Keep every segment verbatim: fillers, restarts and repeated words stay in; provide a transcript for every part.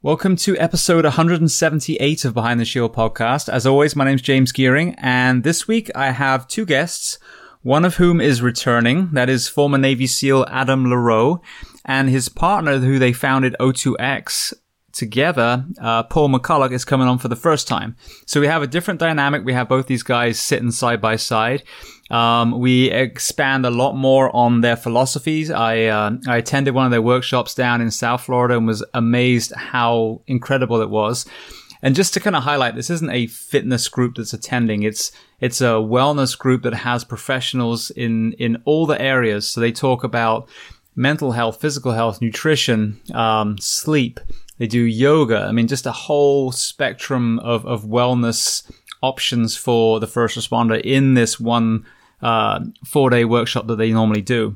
Welcome to episode one hundred seventy-eight of Behind the Shield podcast. As always, my name's James Gearing, and this week I have two guests, one of whom is returning. That is former Navy SEAL Adam Laroe, and his partner who they founded O two X together, uh, Paul McCulloch, is coming on for the first time. So we have a different dynamic. We have both these guys sitting side by side. Um, we expand a lot more on their philosophies. I, uh, I attended one of their workshops down in South Florida and was amazed how incredible it was. And just to kind of highlight, this isn't a fitness group that's attending. It's, it's a wellness group that has professionals in, in all the areas. So they talk about mental health, physical health, nutrition, um, sleep. They do yoga. I mean, just a whole spectrum of, of wellness options for the first responder in this one uh, four-day workshop that they normally do.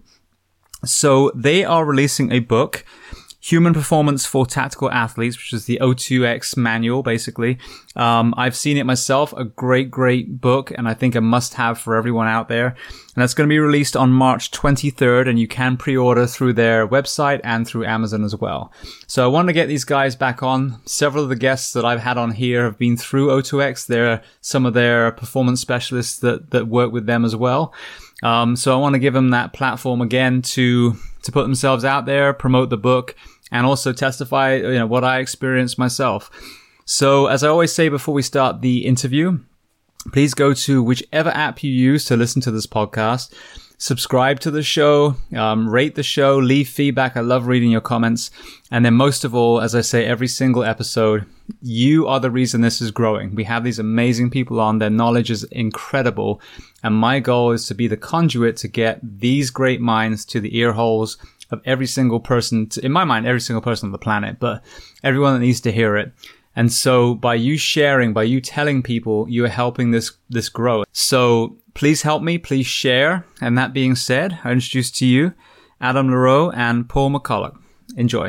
So they are releasing a book, Human Performance for Tactical Athletes, which is the O two X manual, basically. Um, I've seen it myself, a great, great book, and I think a must-have for everyone out there. And that's going to be released on March twenty-third, and you can pre-order through their website and through Amazon as well. So I wanted to get these guys back on. Several of the guests that I've had on here have been through O two X. They're some of their performance specialists that, that work with them as well. Um, so I want to give them that platform again to, to put themselves out there, promote the book, and also testify, you know, what I experienced myself. So as I always say before we start the interview, please go to whichever app you use to listen to this podcast. Subscribe to the show, um, rate the show, leave feedback. I love reading your comments. And then most of all, as I say every single episode, you are the reason this is growing. We have these amazing people on. Their knowledge is incredible. And my goal is to be the conduit to get these great minds to the ear holes of every single person, to, in my mind, every single person on the planet, but everyone that needs to hear it. And so by you sharing, by you telling people, you are helping this, this grow. So please help me, please share. And that being said, I introduce to you Adam Laroe and Paul McCulloch. Enjoy.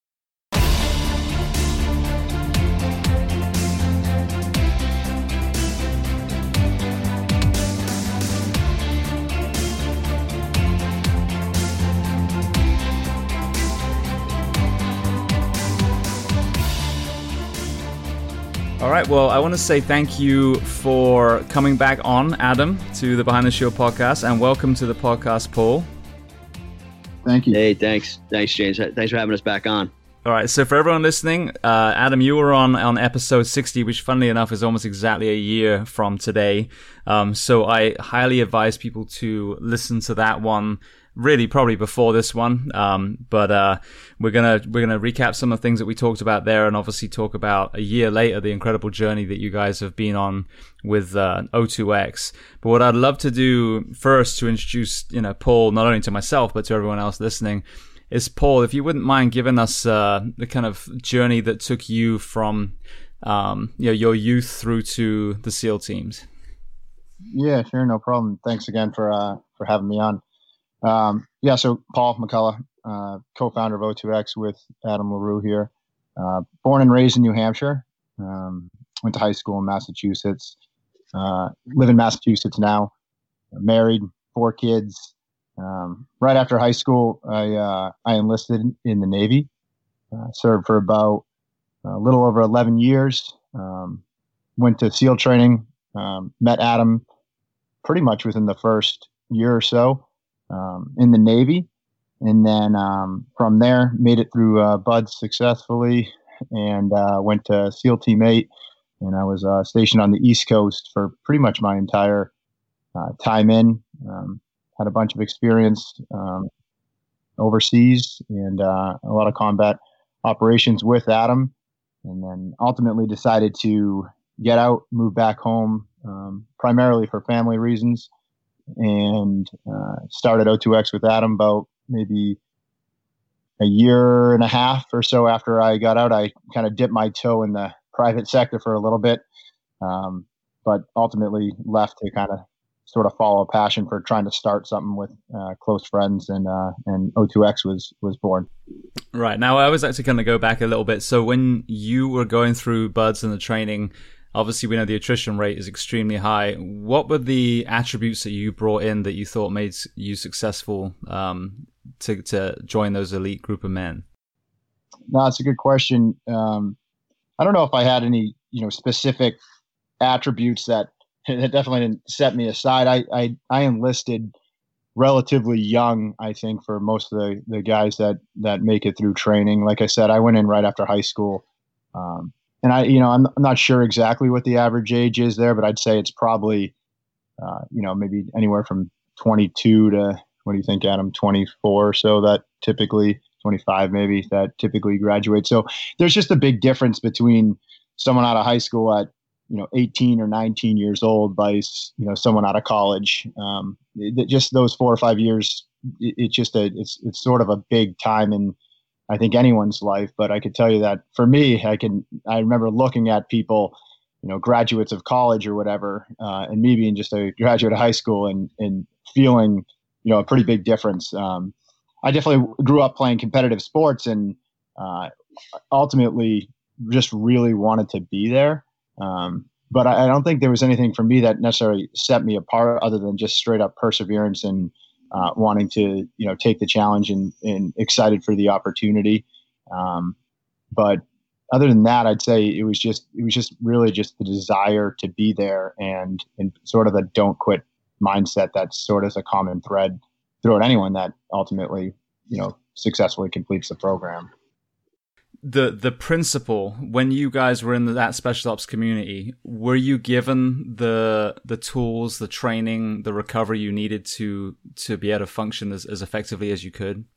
All right. Well, I want to say thank you for coming back on, Adam, to the Behind the Shield podcast, and welcome to the podcast, Paul. Thank you. Hey, thanks. Thanks, James. Thanks for having us back on. All right. So for everyone listening, uh, Adam, you were on, on episode sixty, which funnily enough is almost exactly a year from today. Um, so I highly advise people to listen to that one. Really, probably before this one, um, but uh, we're gonna we're gonna recap some of the things that we talked about there, and obviously talk about a year later the incredible journey that you guys have been on with uh, O two X. But what I'd love to do first to introduce, you know, Paul, not only to myself but to everyone else listening, is Paul, if you wouldn't mind giving us uh, the kind of journey that took you from um, you know, your youth through to the SEAL teams. Yeah, sure, no problem. Thanks again for uh, for having me on. Um, yeah, so Paul McCulloch, uh, co-founder of O two X with Adam Laroe here. Uh, born and raised in New Hampshire. Um, went to high school in Massachusetts. Uh, live in Massachusetts now. Married, four kids. Um, right after high school, I uh, I enlisted in the Navy. Uh, served for about a little over eleven years. Um, went to SEAL training. Um, met Adam pretty much within the first year or so. Um, in the Navy, and then um, from there made it through uh, B U D S successfully, and uh, went to SEAL Team eight, and I was uh, stationed on the East Coast for pretty much my entire uh, time in. Um, had a bunch of experience um, overseas and uh, a lot of combat operations with Adam, and then ultimately decided to get out, move back home, um, primarily for family reasons. And uh, started O two X with Adam about maybe a year and a half or so after I got out. I kind of dipped my toe in the private sector for a little bit, um, but ultimately left to kind of sort of follow a passion for trying to start something with uh, close friends, and uh, and O two X was was born. Right. Now, I always like to kind of go back a little bit. So when you were going through B U D S and the training, obviously, we know the attrition rate is extremely high. What were the attributes that you brought in that you thought made you successful um, to to join those elite group of men? no, it's a good question. Um, I don't know if I had any, you know, specific attributes that that definitely didn't set me aside. I I, I enlisted relatively young, I think, for most of the, the guys that that make it through training. Like I said, I went in right after high school, um, and I, you know, I'm, I'm not sure exactly what the average age is there, but I'd say it's probably, uh, you know, maybe anywhere from twenty-two to, what do you think, Adam, twenty-four? So that typically twenty-five, maybe, that typically graduates. So there's just a big difference between someone out of high school at, you know, eighteen or nineteen years old by, you know, someone out of college. Um, it, just those four or five years, it, it's just a, it's, it's sort of a big time in, I think, anyone's life. But I could tell you that for me, I can, I remember looking at people, you know, graduates of college or whatever, uh, and me being just a graduate of high school and, and feeling, you know, a pretty big difference. Um, I definitely grew up playing competitive sports and, uh, ultimately just really wanted to be there. Um, but I, I don't think there was anything for me that necessarily set me apart other than just straight up perseverance and uh, wanting to, you know, take the challenge and, and excited for the opportunity. Um, but other than that, I'd say it was just, it was just really just the desire to be there and, and sort of the don't quit mindset that's sort of a common thread throughout anyone that ultimately, you know, successfully completes the program. The the principle, when you guys were in that special ops community, were you given the the tools, the training, the recovery you needed to to be able to function as, as effectively as you could?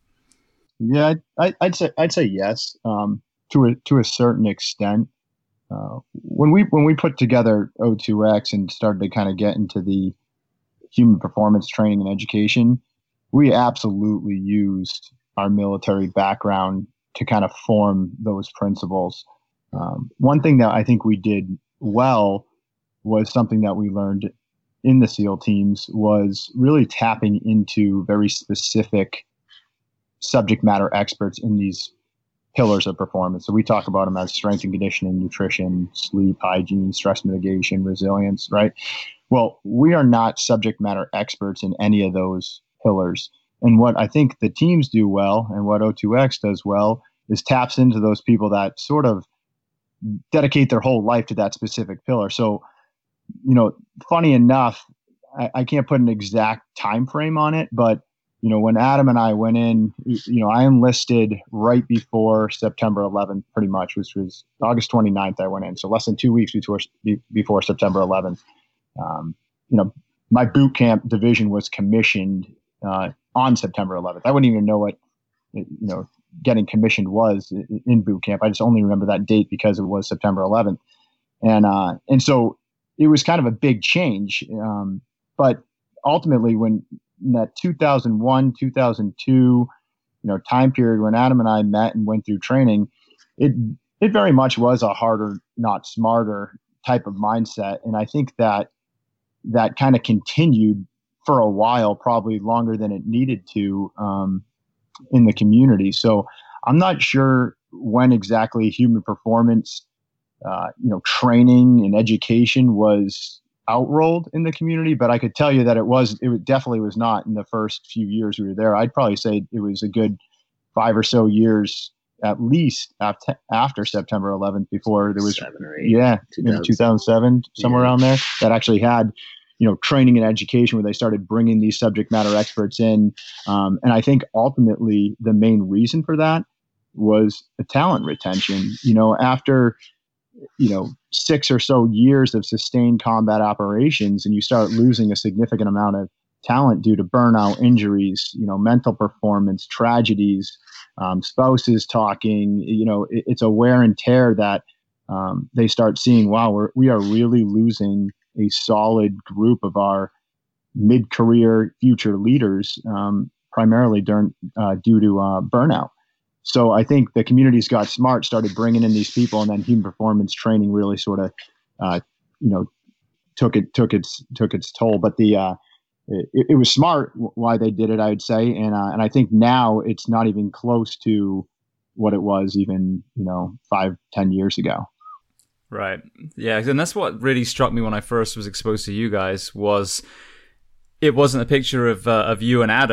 Yeah, I, I'd say I'd say yes, um, to a to a certain extent. Uh, when we when we put together O two X and started to kind of get into the human performance training and education, we absolutely used our military background to kind of form those principles. Um, one thing that I think we did well was something that we learned in the SEAL teams was really tapping into very specific subject matter experts in these pillars of performance. So we talk about them as strength and conditioning, nutrition, sleep, hygiene, stress mitigation, resilience, right? Well, we are not subject matter experts in any of those pillars. And what I think the teams do well and what O two X does well is taps into those people that sort of dedicate their whole life to that specific pillar. So, you know, funny enough, I, I can't put an exact time frame on it, but, you know, when Adam and I went in, you know, I enlisted right before September eleventh, pretty much, which was August twenty-ninth I went in. So less than two weeks before, before September eleventh. Um, you know, my boot camp division was commissioned uh, on September eleventh. I wouldn't even know what, you know, getting commissioned was in boot camp. I just only remember that date because it was September eleventh. And, uh, and so it was kind of a big change. Um, but ultimately when in that two thousand one, two thousand two, you know, time period when Adam and I met and went through training, it, it very much was a harder, not smarter type of mindset. And I think that that kind of continued for a while, probably longer than it needed to, um, in the community. So I'm not sure when exactly human performance, uh, you know, training and education was outrolled in the community, but I could tell you that it was, it definitely was not in the first few years we were there. I'd probably say it was a good five or so years, at least after, after September eleventh, before there was, Seven or eight, yeah, you know, two thousand seven, somewhere yeah. around there, that actually had, you know, training and education where they started bringing these subject matter experts in. Um, and I think ultimately the main reason for that was the talent retention. You know, after, you know, six or so years of sustained combat operations and you start losing a significant amount of talent due to burnout, injuries, you know, mental performance, tragedies, um, spouses talking, you know, it, it's a wear and tear that um, they start seeing, wow, we're, we are really losing a solid group of our mid-career future leaders, um, primarily during, uh, due to uh, burnout. So I think the communities got smart, started bringing in these people, and then human performance training really sort of, uh, you know, took it took its took its toll. But the uh, it, it was smart why they did it, I would say, and uh, and I think now it's not even close to what it was even, you know, five, ten years ago. Right. Yeah, and that's what really struck me when I first was exposed to you guys was it wasn't a picture of uh, of you and Adam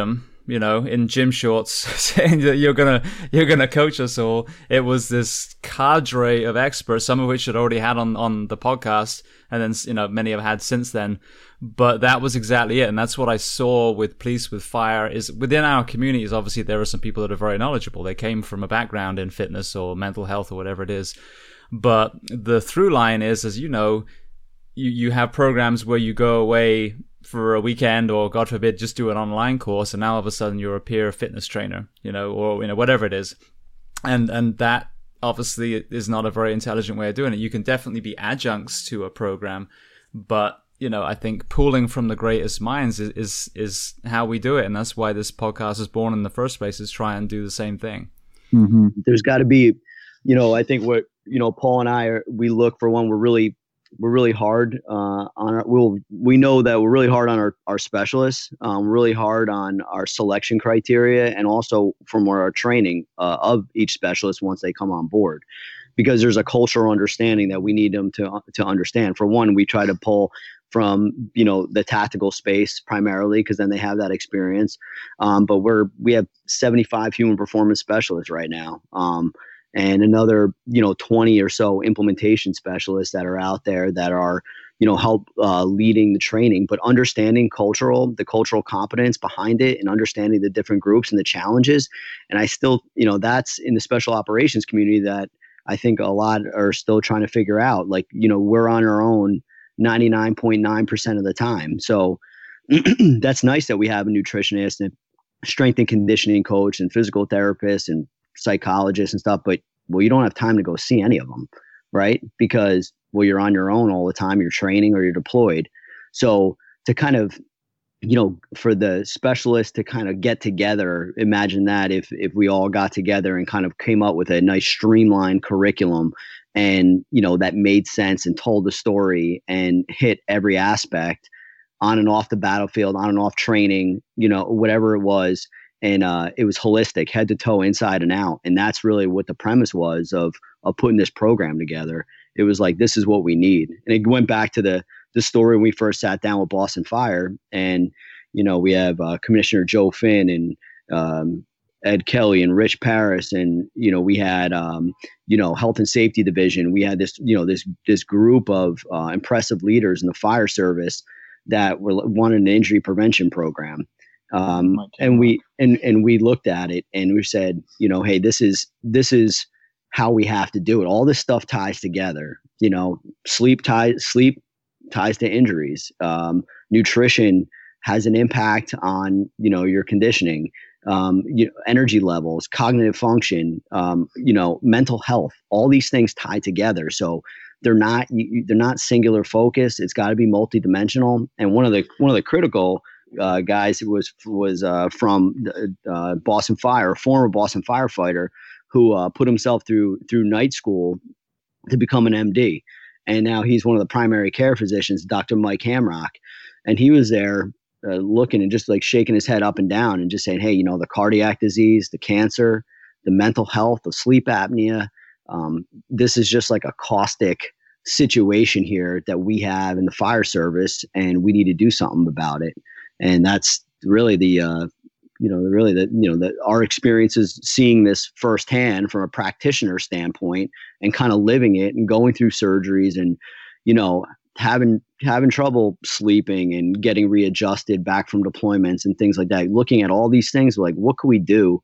you know, in gym shorts saying that you're gonna you're gonna coach us all. It was this cadre of experts, some of which had already had on on the podcast, and then, you know, many have had since then. But that was exactly it, and that's what I saw with Police with Fire. Is within our communities, obviously there are some people that are very knowledgeable. They came from a background in fitness or mental health or whatever it is. But the through line is, as you know, you you have programs where you go away for a weekend, or God forbid, just do an online course, and now all of a sudden you're a peer fitness trainer, you know, or, you know, whatever it is. And, and that obviously is not a very intelligent way of doing it. You can definitely be adjuncts to a program, but, you know, I think pooling from the greatest minds is, is, is how we do it. And that's why this podcast was born in the first place, is try and do the same thing. Mm-hmm. There's got to be, you know, I think what, you know, Paul and I are, we look for one, we're really, We're really hard uh, on our. We'll we know that we're really hard on our our specialists. Um, really hard on our selection criteria, and also from our training uh, of each specialist once they come on board, because there's a cultural understanding that we need them to to understand. For one, we try to pull from, you know, the tactical space primarily, because then they have that experience. Um, but we're we have seventy-five human performance specialists right now. Um, and another, you know, twenty or so implementation specialists that are out there that are, you know, help uh, leading the training, but understanding cultural, the cultural competence behind it, and understanding the different groups and the challenges. And I still, you know, that's in the special operations community that I think a lot are still trying to figure out. Like, you know, we're on our own ninety-nine point nine percent of the time. So that's nice that we have a nutritionist and strength and conditioning coach and physical therapist and psychologists and stuff, but well, you don't have time to go see any of them, right? Because, well, you're on your own all the time, you're training or you're deployed. So to kind of, you know, for the specialists to kind of get together, imagine that if if we all got together and kind of came up with a nice streamlined curriculum, and, you know, that made sense and told the story and hit every aspect on and off the battlefield, on and off training, you know, whatever it was. And uh, it was holistic, head to toe, inside and out. And that's really what the premise was of of putting this program together. It was like, this is what we need. And it went back to the the story when we first sat down with Boston Fire. And, you know, we have uh, Commissioner Joe Finn and um, Ed Kelly and Rich Paris. And, you know, we had, um, you know, Health and Safety Division. We had this, you know, this this group of uh, impressive leaders in the fire service that were wanted an injury prevention program. Um, and we, and, and we looked at it and we said, you know, hey, this is, this is how we have to do it. All this stuff ties together, you know, sleep ties, sleep ties to injuries. Um, nutrition has an impact on, you know, your conditioning, um, you know, energy levels, cognitive function, um, you know, mental health, all these things tie together. So they're not, they're not singular focused. It's got to be multidimensional. And one of the, one of the critical Uh, guys who was was uh, from uh, Boston Fire, a former Boston firefighter who uh, put himself through through night school to become an M D, and now he's one of the primary care physicians, Doctor Mike Hamrock, and he was there uh, looking and just like shaking his head up and down and just saying, hey, you know, the cardiac disease, the cancer, the mental health, the sleep apnea, um, this is just like a caustic situation here that we have in the fire service, and we need to do something about it. And that's really the, uh, you know, really the, you know, the, our experiences seeing this firsthand from a practitioner standpoint and kind of living it and going through surgeries and, you know, having, having trouble sleeping and getting readjusted back from deployments and things like that. Looking at all these things, like, what could we do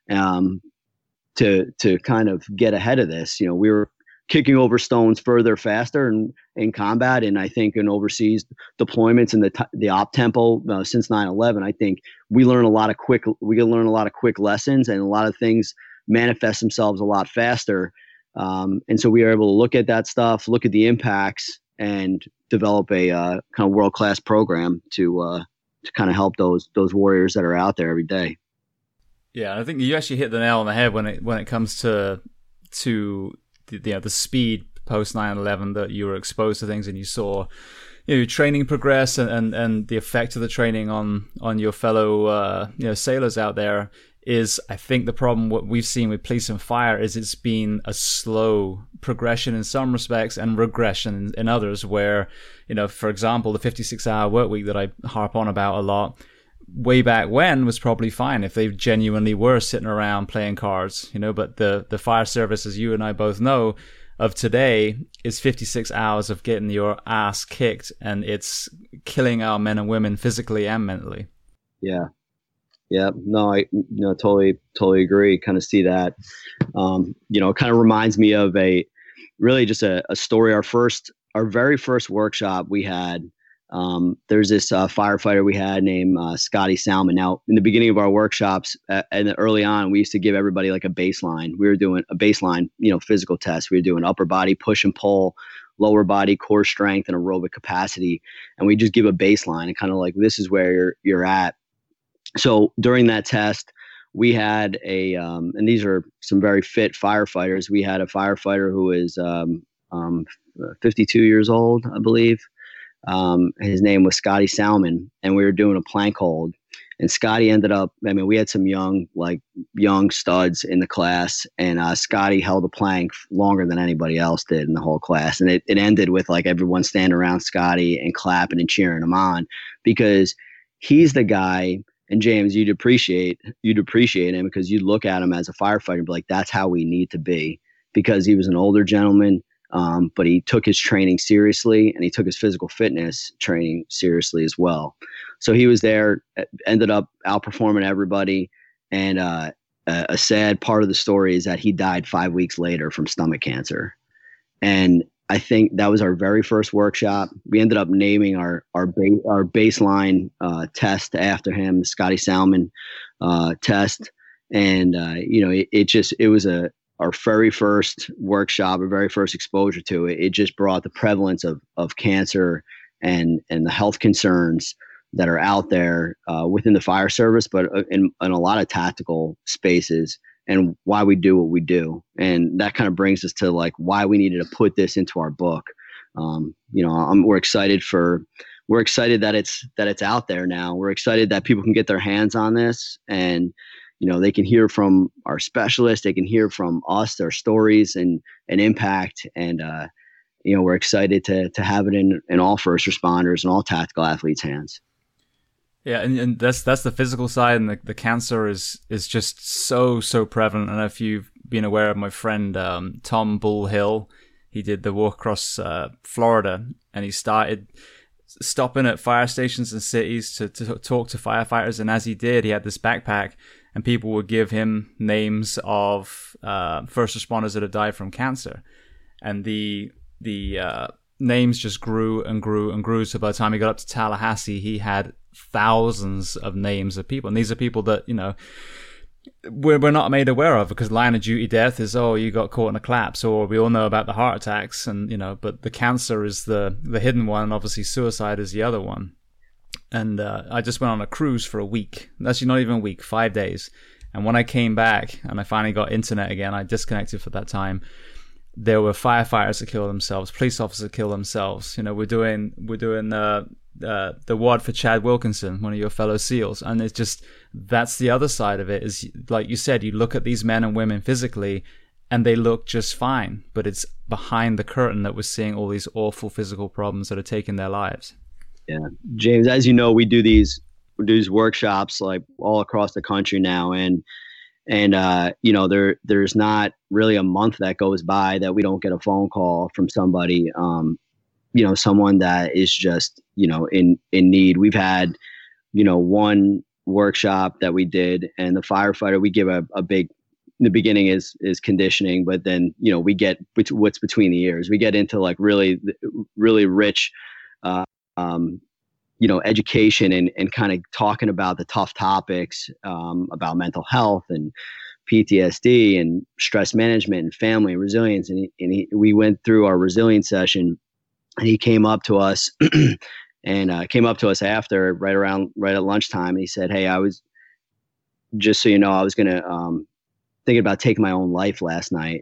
um, to, to kind of get ahead of this? You know, we were kicking over stones further, faster in, in combat. And I think in overseas deployments and the t- the op tempo uh, since nine eleven, I think we learn a lot of quick, we can learn a lot of quick lessons, and a lot of things manifest themselves a lot faster. Um, and so we are able to look at that stuff, look at the impacts, and develop a uh, kind of world-class program to, uh, to kind of help those, those warriors that are out there every day. Yeah. I think you actually hit the nail on the head when it, when it comes to, to, The, you know, the speed post nine eleven that you were exposed to things and you saw, you know, your training progress and, and, and the effect of the training on, on your fellow, uh, you know, sailors out there is, I think the problem, what we've seen with police and fire is it's been a slow progression in some respects and regression in, in others where, you know, for example, the fifty-six hour work week that I harp on about a lot, way back when was probably fine if they genuinely were sitting around playing cards, you know, but the, the fire service, as you and I both know, of today is fifty-six hours of getting your ass kicked, and it's killing our men and women physically and mentally. Yeah. Yeah. No, I you know, totally, totally agree. Kind of see that. Um, you know, it kind of reminds me of a really just a, a story. Our first, our very first workshop we had, Um, there's this uh, firefighter we had named uh, Scotty Salmon. Now, in the beginning of our workshops, uh, and early on, we used to give everybody like a baseline. We were doing a baseline, you know, physical test. We were doing upper body push and pull, lower body core strength, and aerobic capacity, and we just give a baseline and kind of like, this is where you're you're at. So during that test, we had a, um, and these are some very fit firefighters. We had a firefighter who is um, um, fifty-two years old, I believe. Um, his name was Scotty Salmon, and we were doing a plank hold, and Scotty ended up, I mean, we had some young, like young studs in the class, and, uh, Scotty held a plank longer than anybody else did in the whole class. And it, it ended with like everyone standing around Scotty and clapping and cheering him on, because he's the guy. And James, you'd appreciate, you'd appreciate him, because you'd look at him as a firefighter and be like, that's how we need to be, because he was an older gentleman. Um, but he took his training seriously, and he took his physical fitness training seriously as well. So he was there, ended up outperforming everybody. And uh, a, a sad part of the story is that he died five weeks later from stomach cancer. And I think that was our very first workshop. We ended up naming our our, ba- our baseline uh, test after him, the Scotty Salmon uh, test. And, uh, you know, it, it just, it was a, our very first workshop, our very first exposure to it. It just brought the prevalence of, of cancer and, and the health concerns that are out there uh, within the fire service, but in, in a lot of tactical spaces, and why we do what we do. And that kind of brings us to like why we needed to put this into our book. Um, you know, I'm, we're excited for, we're excited that it's, that it's out there now. We're excited that people can get their hands on this, and, you know, they can hear from our specialists, they can hear from us, their stories and, and impact. And, uh, you know, we're excited to, to have it in, in all first responders and all tactical athletes' hands. Yeah, and, and that's that's the physical side, and the, the cancer is is just so so prevalent. I don't know if you've been aware of my friend um, Tom Bull Hill. He did the walk across uh, Florida, and he started stopping at fire stations and cities to, to talk to firefighters. And as he did, he had this backpack, and people would give him names of uh, first responders that had died from cancer, and the the uh, names just grew and grew and grew. So by the time he got up to Tallahassee, he had thousands of names of people, and these are people that, you know, we're, we're not made aware of, because line of duty death is, oh, you got caught in a collapse, or we all know about the heart attacks, and, you know, but the cancer is the the hidden one, and obviously suicide is the other one. And uh, I just went on a cruise for a week, actually not even a week, five days, and when I came back and I finally got internet again, I disconnected for that time. There were firefighters that killed themselves, police officers that killed themselves. You know, we're doing we're doing uh, uh, the ward for Chad Wilkinson, one of your fellow SEALs, and it's just, that's the other side of it. Is like you said, you look at these men and women physically, and they look just fine, but it's behind the curtain that we're seeing all these awful physical problems that are taking their lives. Yeah, James, as you know, we do these we do these workshops like all across the country now, and. And, uh, you know, there, there's not really a month that goes by that we don't get a phone call from somebody, um, you know, someone that is just, you know, in, in need. We've had, you know, one workshop that we did, and the firefighter, we give a, a big, in the beginning is, is conditioning, but then, you know, we get bet- what's between the ears. We get into like really, really rich, uh, um, you know, education and, and kind of talking about the tough topics, um, about mental health and P T S D and stress management and family and resilience. And, he, and he, we went through our resilience session, and he came up to us and uh, came up to us after, right around, right at lunchtime. And he said, hey, I was, just so you know, I was going to, um, thinking about taking my own life last night.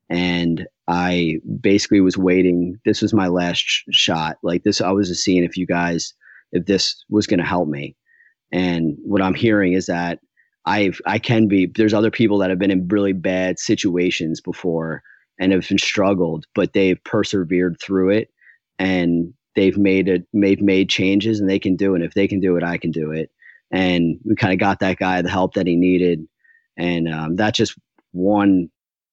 And I basically was waiting. This was my last sh- shot. Like this, I was just seeing if you guys, if this was going to help me. And what I'm hearing is that I've, I can be, there's other people that have been in really bad situations before and have been struggled, but they've persevered through it, and they've made it, made, made changes, and they can do it. If they can do it, I can do it. and we kind of got that guy the help that he needed. And um, that's just one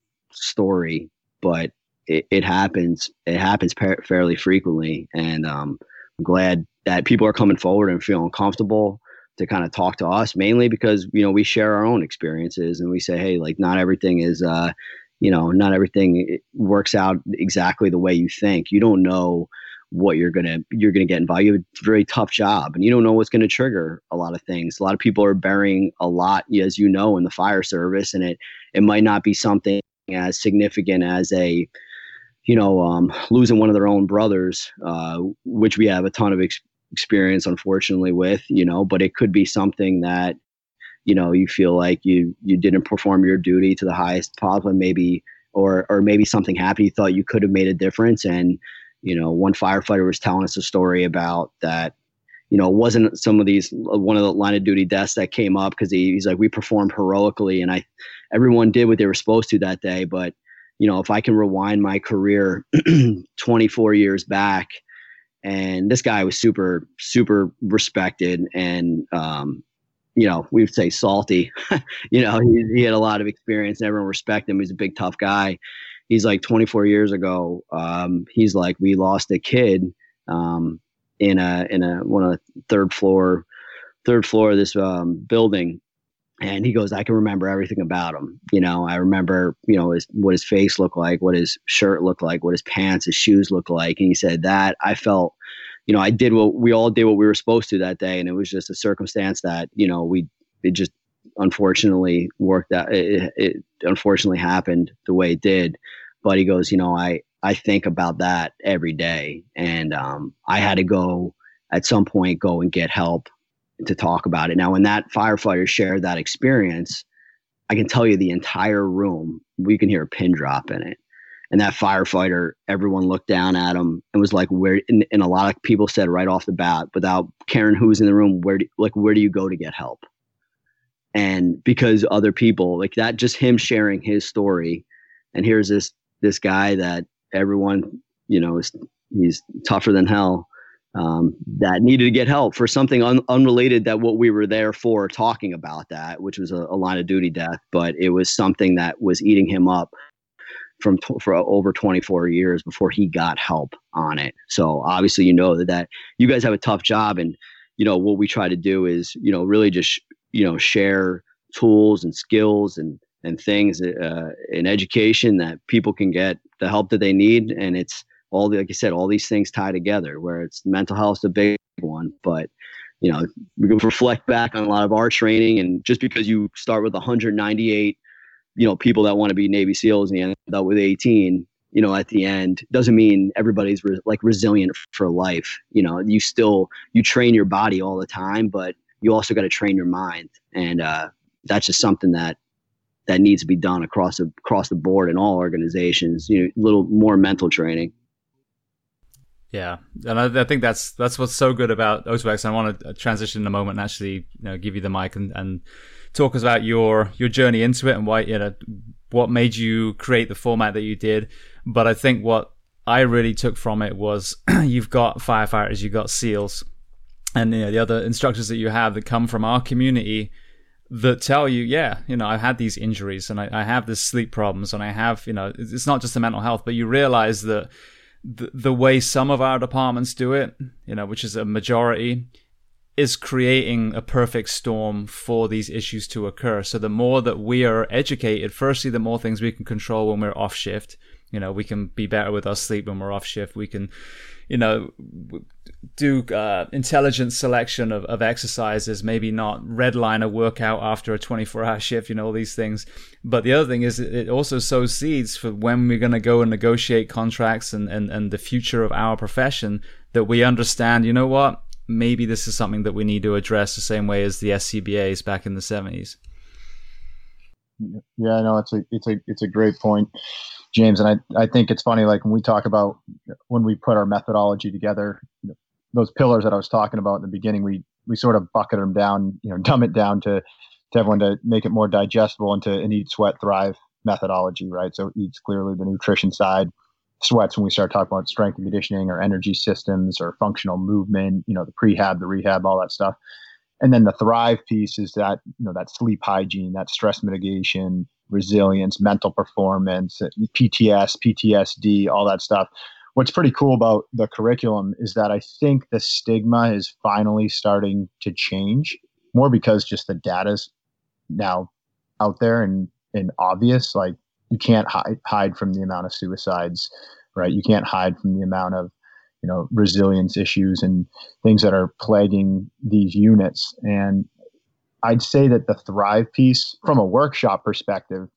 story, but it, it happens. It happens par- fairly frequently, and um, I'm glad that people are coming forward and feeling comfortable to kind of talk to us, mainly because, you know, we share our own experiences and we say, hey, like, not everything is, uh, you know, not everything works out exactly the way you think. You don't know what you're gonna you're gonna get involved. You have a very tough job, and you don't know what's gonna trigger a lot of things. A lot of people are burying a lot, as you know, in the fire service, and it it might not be something as significant as a, you know, um, losing one of their own brothers, uh, which we have a ton of ex- experience, unfortunately, with, you know, but it could be something that, you know, you feel like you you didn't perform your duty to the highest possible, maybe, or or maybe something happened. You thought you could have made a difference, and you know, one firefighter was telling us a story about that, you know, it wasn't some of these, one of the line of duty deaths that came up because he, he's like, we performed heroically and I, everyone did what they were supposed to that day. But, you know, if I can rewind my career twenty-four years back, and this guy was super, super respected and, um, you know, we would say salty, you know, he, he had a lot of experience and everyone respected him. He's a big, tough guy. He's like twenty-four years ago. Um, he's like, we lost a kid um, in a in a one of the third floor third floor of this um, building, and he goes, I can remember everything about him. You know, I remember, you know, his, what his face looked like, what his shirt looked like, what his pants, his shoes looked like, and he said that I felt, you know, I did what we all did what we were supposed to that day, and it was just a circumstance that, you know, we it just unfortunately worked out. It, it unfortunately happened the way it did. But he goes, you know, I, I think about that every day. And um, I had to go at some point, go and get help to talk about it. Now, when that firefighter shared that experience, I can tell you the entire room, we can hear a pin drop in it. And that firefighter, everyone looked down at him and was like, where, and, and a lot of people said right off the bat, without caring who's in the room, where do, like, where do you go to get help? And because other people, like that, just him sharing his story. And here's this, this guy that everyone, you know, is, he's tougher than hell, um, that needed to get help for something un- unrelated that what we were there for talking about that, which was a, a line of duty death, but it was something that was eating him up from t- for over twenty-four years before he got help on it. So obviously, you know, that, that you guys have a tough job, and, you know, what we try to do is, you know, really just, you know, share tools and skills and and things uh, in education that people can get the help that they need. And it's all, the, like I said, all these things tie together, where it's mental health is a big one. But, you know, we can reflect back on a lot of our training, and just because you start with one hundred ninety-eight, you know, people that want to be Navy SEALs and you end up with eighteen, you know, at the end, doesn't mean everybody's re- like resilient for life. You know, you still, you train your body all the time, but you also got to train your mind. And uh, that's just something that, that needs to be done across the, across the board in all organizations, you know, a little more mental training. Yeah. And I, I think that's, that's what's so good about O two X. I want to transition in a moment and actually, you know, give you the mic and, and talk us about your, your journey into it and why, you know, what made you create the format that you did. But I think what I really took from it was you've got firefighters, you've got SEALs, and, you know, the other instructors that you have that come from our community that tell you, yeah, you know, I've had these injuries and I, I have this sleep problems and I have, you know, it's not just the mental health, but you realize that the, the way some of our departments do it, you know, which is a majority, is creating a perfect storm for these issues to occur. So the more that we are educated, firstly, the more things we can control when we're off shift. You know, we can be better with our sleep when we're off shift. We can, you know, do uh, intelligent selection of, of exercises, maybe not redline a workout after a twenty-four hour shift, you know, all these things. But the other thing is it also sows seeds for when we're going to go and negotiate contracts and, and, and the future of our profession, that we understand, you know what, maybe this is something that we need to address the same way as the S C B As back in the seventies. Yeah, no, it's a, it's a, it's a great point, James. And I, I think it's funny, like when we talk about, when we put our methodology together, you know, those pillars that I was talking about in the beginning, we, we sort of bucket them down, you know, dumb it down to, to everyone to make it more digestible into an eat, sweat, thrive methodology, right? So eat's clearly the nutrition side. Sweats when we start talking about strength and conditioning or energy systems or functional movement, you know, the prehab, the rehab, all that stuff. And then the thrive piece is that, you know, that sleep hygiene, that stress mitigation, resilience, mental performance, P T S, P T S D, all that stuff. What's pretty cool about the curriculum is that I think the stigma is finally starting to change, more because just the data's now out there and, and obvious. Like, you can't hide, hide from the amount of suicides, right? You can't hide from the amount of, you know, resilience issues and things that are plaguing these units. And I'd say that the Thrive piece, from a workshop perspective,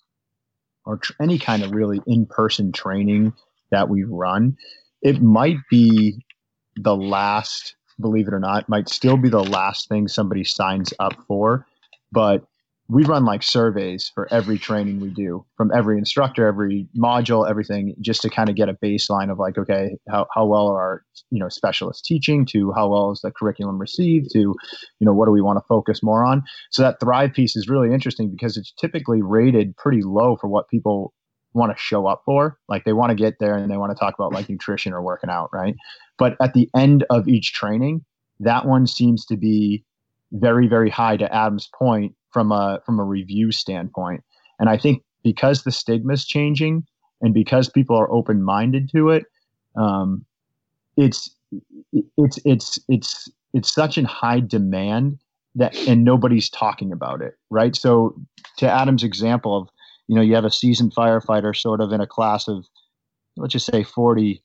or tr- any kind of really in-person training that we run, it might be the last, believe it or not, might still be the last thing somebody signs up for. But we run like surveys for every training we do, from every instructor, every module, everything, just to kind of get a baseline of like, okay, how, how well are our, you know, specialists teaching, to how well is the curriculum received, to, you know, what do we want to focus more on? So that Thrive piece is really interesting because it's typically rated pretty low for what people want to show up for. Like, they want to get there and they want to talk about like nutrition or working out, right? But at the end of each training, that one seems to be very, very high, to Adam's point, from a from a review standpoint. And I think because the stigma is changing and because people are open-minded to it, um, it's it's it's it's it's such in high demand that, and nobody's talking about it, right? So to Adam's example of, you know, you have a seasoned firefighter sort of in a class of, let's just say forty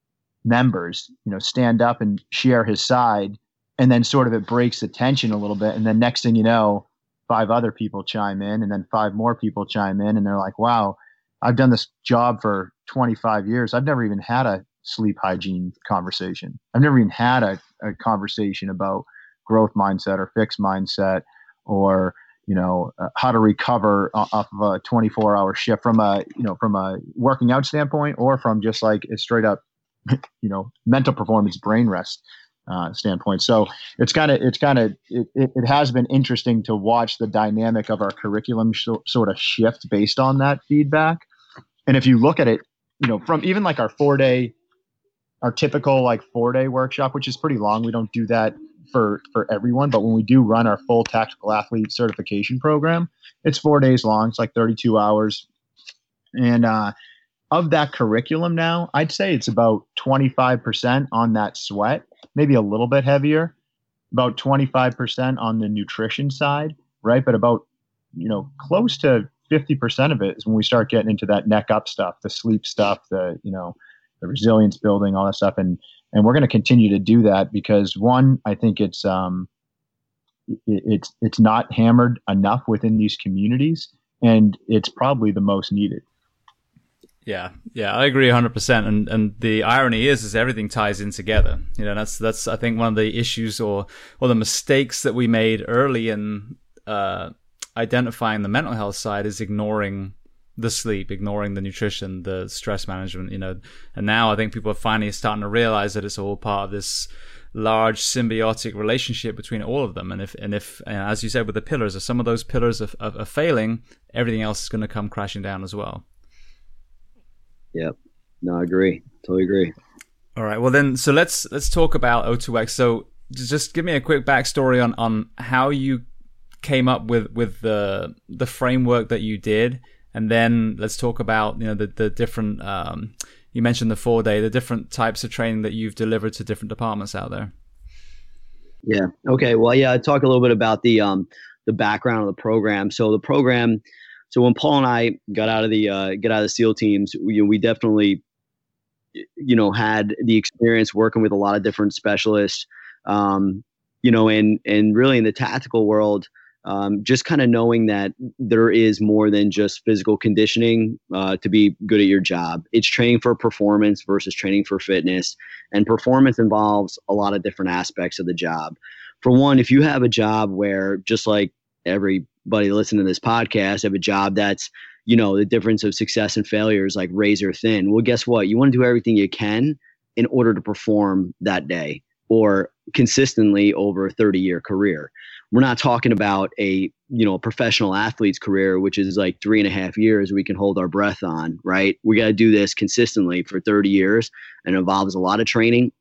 members, you know, stand up and share his side, and then sort of it breaks the tension a little bit. And then next thing you know, five other people chime in, and then five more people chime in, and they're like, wow, I've done this job for twenty-five years. I've never even had a sleep hygiene conversation. I've never even had a, a conversation about growth mindset or fixed mindset, or, you know, uh, how to recover off of a twenty-four hour shift from a, you know, from a working out standpoint, or from just like a straight up, you know, mental performance, brain rest uh, standpoint. So it's kind of, it's kind of, it, it, it has been interesting to watch the dynamic of our curriculum sh- sort of shift based on that feedback. And if you look at it, you know, from even like our four day, our typical like four day workshop, which is pretty long. We don't do that for, for everyone, but when we do run our full tactical athlete certification program, it's four days long. It's like thirty-two hours. And, uh, of that curriculum now, I'd say it's about twenty-five percent on that sweat, maybe a little bit heavier, about twenty-five percent on the nutrition side, right? But about, you know, close to fifty percent of it is when we start getting into that neck up stuff, the sleep stuff, the, you know, the resilience building, all that stuff. And, and we're going to continue to do that because, one, I think it's, um, it, it's, it's not hammered enough within these communities, and it's probably the most needed. Yeah, yeah, I agree one hundred percent. And and the irony is, is everything ties in together. You know, that's that's I think one of the issues or or the mistakes that we made early in uh, identifying the mental health side is ignoring the sleep, ignoring the nutrition, the stress management. You know, and now I think people are finally starting to realize that it's all part of this large symbiotic relationship between all of them. And if and if and as you said with the pillars, if some of those pillars are, are, are failing, everything else is going to come crashing down as well. Yep. No, I agree. Totally agree. All right. Well, then, so let's let's talk about O two X. So, just give me a quick backstory on, on how you came up with, with the the framework that you did, and then let's talk about, you know, the the different. Um, you mentioned the four day, the different types of training that you've delivered to different departments out there. Yeah. Okay. Well, yeah. I talk a little bit about the um the background of the program. So the program. So when Paul and I got out of the uh, get out of the SEAL teams, we, we definitely, you know, had the experience working with a lot of different specialists, um, you know, and and really in the tactical world, um, just kind of knowing that there is more than just physical conditioning uh, to be good at your job. It's training for performance versus training for fitness, and performance involves a lot of different aspects of the job. For one, if you have a job where, just like every buddy listening to this podcast, have a job that's, you know, the difference of success and failure is like razor thin. Well, guess what? You want to do everything you can in order to perform that day or consistently over a thirty year career. We're not talking about a, you know, a professional athlete's career, which is like three and a half years we can hold our breath on, right? We got to do this consistently for thirty years, and it involves a lot of training.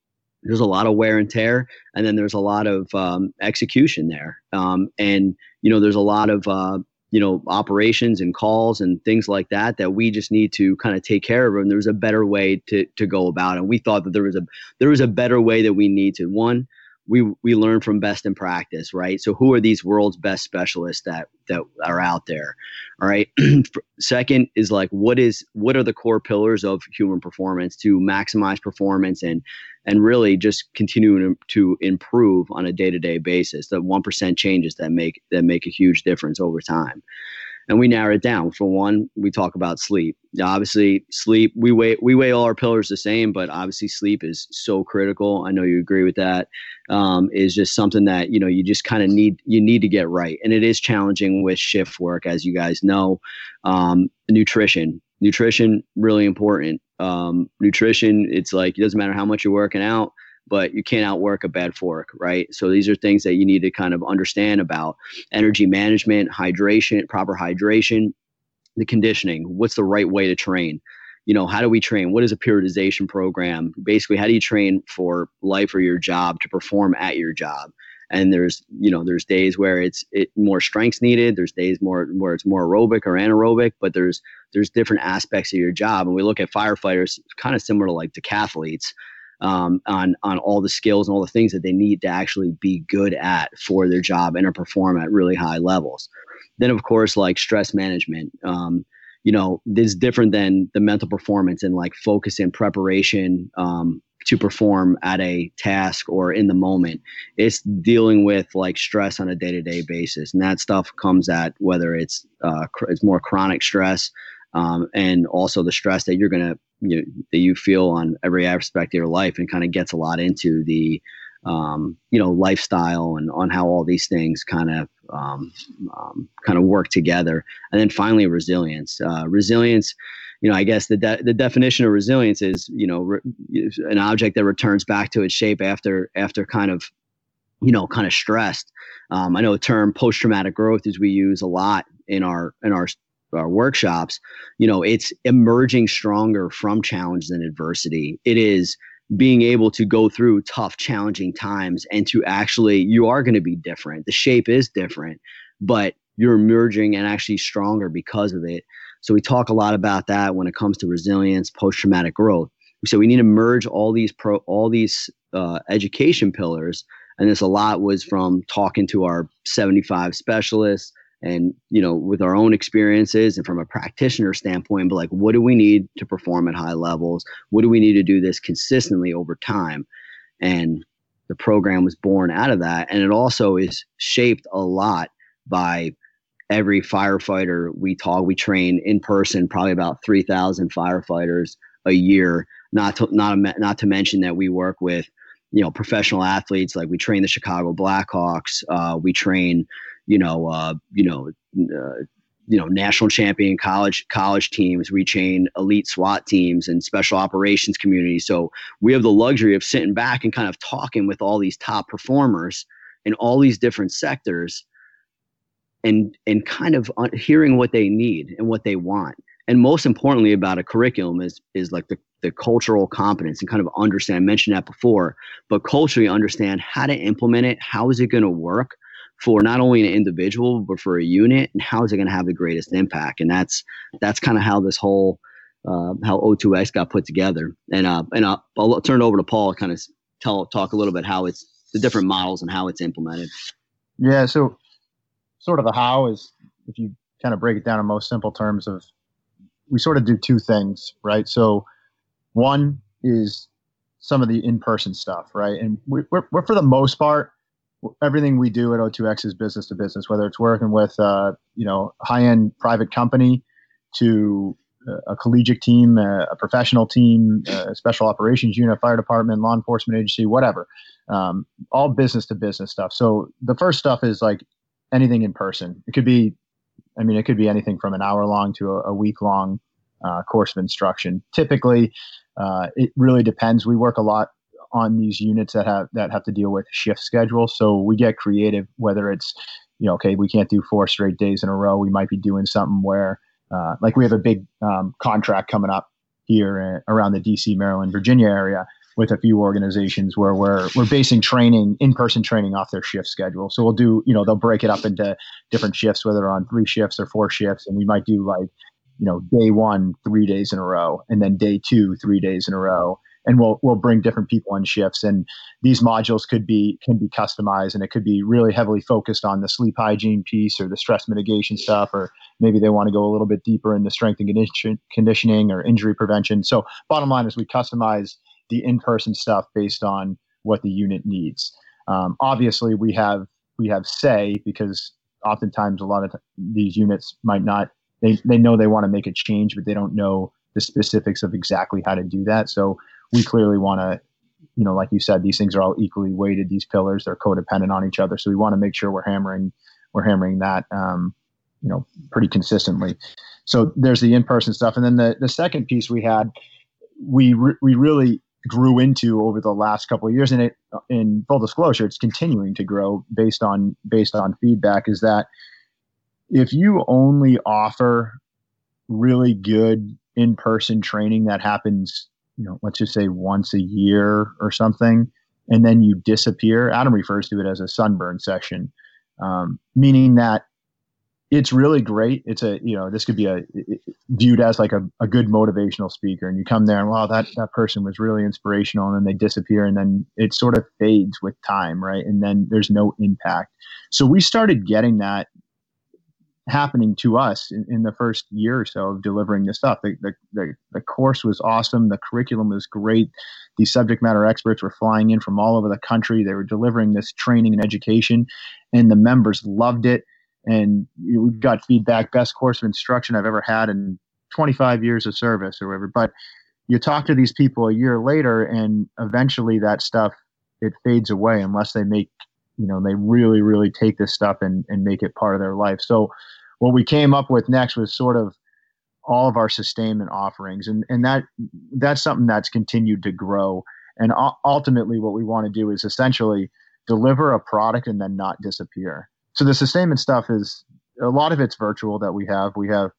there's a lot of wear and tear, and then there's a lot of um, execution there. Um, and, you know, there's a lot of, uh, you know, operations and calls and things like that, that we just need to kind of take care of. And there's a better way to, to go about it. And we thought that there was a, there was a better way that we need to. One, we, we learn from best in practice, right? So who are these world's best specialists that, that are out there? All right. Second is like, what is, what are the core pillars of human performance to maximize performance and, and really just continue to improve on a day-to-day basis, the one percent changes that make, that make a huge difference over time. And we narrow it down. For one, we talk about sleep. Obviously, sleep, we weigh, we weigh all our pillars the same, but obviously sleep is so critical. I know you agree with that. Um, is just something that, you know, you just kind of need, you need to get right. And it is challenging with shift work, as you guys know. Um, nutrition, nutrition, really important. Um, nutrition, it's like, it doesn't matter how much you're working out, but you can't outwork a bad fork, right? So these are things that you need to kind of understand about energy management, hydration, proper hydration, the conditioning. What's the right way to train? You know, how do we train? What is a periodization program? Basically, how do you train for life or your job to perform at your job? And there's, you know, there's days where it's it more strengths needed. There's days more where it's more aerobic or anaerobic, but there's there's different aspects of your job. And we look at firefighters kind of similar to like decathletes. Um, on on all the skills and all the things that they need to actually be good at for their job and to perform at really high levels. Then, of course, like stress management, um, you know, this is different than the mental performance and like focus and preparation um, to perform at a task or in the moment. It's dealing with like stress on a day-to-day basis. And that stuff comes at whether it's uh, cr- it's more chronic stress um, and also the stress that you're going to You know, that you feel on every aspect of your life, and kind of gets a lot into the, um, you know, lifestyle and on how all these things kind of, um, um, kind of work together. And then finally, resilience. Uh, resilience, you know, I guess the de- the definition of resilience is, you know, re- an object that returns back to its shape after after kind of, you know, kind of stressed. Um, I know the term post-traumatic growth is we use a lot in our in our our workshops. You know, it's emerging stronger from challenges and adversity. It is being able to go through tough, challenging times and to actually, you are going to be different. The shape is different, but you're emerging and actually stronger because of it. So we talk a lot about that when it comes to resilience, post-traumatic growth. So we need to merge all these pro, all these uh, education pillars. And this a lot was from talking to our seventy-five specialists, and, you know, with our own experiences and from a practitioner standpoint, but like, what do we need to perform at high levels? What do we need to do this consistently over time? And the program was born out of that. And it also is shaped a lot by every firefighter we talk, we train in person, probably about three thousand firefighters a year, not to, not, not to mention that we work with, you know, professional athletes. Like we train the Chicago Blackhawks. Uh, we train, you know, uh, you know, uh, you know, national champion college college teams. We train elite SWAT teams and special operations communities. So we have the luxury of sitting back and kind of talking with all these top performers in all these different sectors, and and kind of hearing what they need and what they want. And most importantly about a curriculum is is like the the cultural competence and kind of understand. I mentioned that before, but culturally understand how to implement it. How is it going to work for not only an individual, but for a unit, and how is it going to have the greatest impact? And that's, that's kind of how this whole, uh, how O two X got put together. And, uh, and I'll, I'll turn it over to Paul to kind of tell, talk a little bit how it's the different models and how it's implemented. Yeah. So sort of the how is, if you kind of break it down in most simple terms of, we sort of do two things, right? So one is some of the in-person stuff, right? And we, we're, we're for the most part, everything we do at O two X is business to business, whether it's working with, uh, you know, high-end private company to a collegiate team, a, a professional team, a special operations unit, fire department, law enforcement agency, whatever, um, all business to business stuff. So the first stuff is like anything in person. It could be, I mean, it could be anything from an hour long to a, a week long uh, course of instruction. Typically, uh, it really depends. We work a lot on these units that have that have to deal with shift schedules. So we get creative, whether it's, you know, okay, we can't do four straight days in a row. We might be doing something where, uh, like we have a big um, contract coming up here uh, around the D C, Maryland, Virginia area. with a few organizations where we're we're basing training, in-person training, off their shift schedule. So we'll do, you know, they'll break it up into different shifts, whether on three shifts or four shifts, and we might do like, you know, day one, three days in a row, and then day two, three days in a row. And we'll we'll bring different people on shifts, and these modules could be can be customized, and it could be really heavily focused on the sleep hygiene piece or the stress mitigation stuff, or maybe they want to go a little bit deeper in the strength and condition, conditioning or injury prevention. So bottom line is we customize the in-person stuff based on what the unit needs. Um, obviously, we have we have say, because oftentimes a lot of th- these units might not they they know they want to make a change, but they don't know the specifics of exactly how to do that. So we clearly want to, you know, like you said, these things are all equally weighted. These pillars, they're codependent on each other. So we want to make sure we're hammering, we're hammering that, um, you know, pretty consistently. So there's the in-person stuff. And then the, the second piece we had, we, re- we really grew into over the last couple of years, and it, in full disclosure, it's continuing to grow based on, based on feedback, is that if you only offer really good in-person training that happens, you know, let's just say once a year or something, and then you disappear. Adam refers to it as a sunburn session, um, meaning that it's really great. It's a, you know, this could be a viewed as like a, a good motivational speaker, and you come there and, wow, that, that person was really inspirational, and then they disappear, and then it sort of fades with time, right? And then there's no impact. So we started getting that happening to us in, in the first year or so of delivering this stuff. The, the, the, the course was awesome. The curriculum was great. These subject matter experts were flying in from all over the country. They were delivering this training and education, and the members loved it. And we got feedback, best course of instruction I've ever had in twenty-five years of service or whatever. But you talk to these people a year later, and eventually that stuff, it fades away unless they make, you know, they really, really take this stuff and, and make it part of their life. So what we came up with next was sort of all of our sustainment offerings. And, and that that's something that's continued to grow. And u- ultimately what we want to do is essentially deliver a product and then not disappear. So the sustainment stuff is, a lot of it's virtual that we have. We have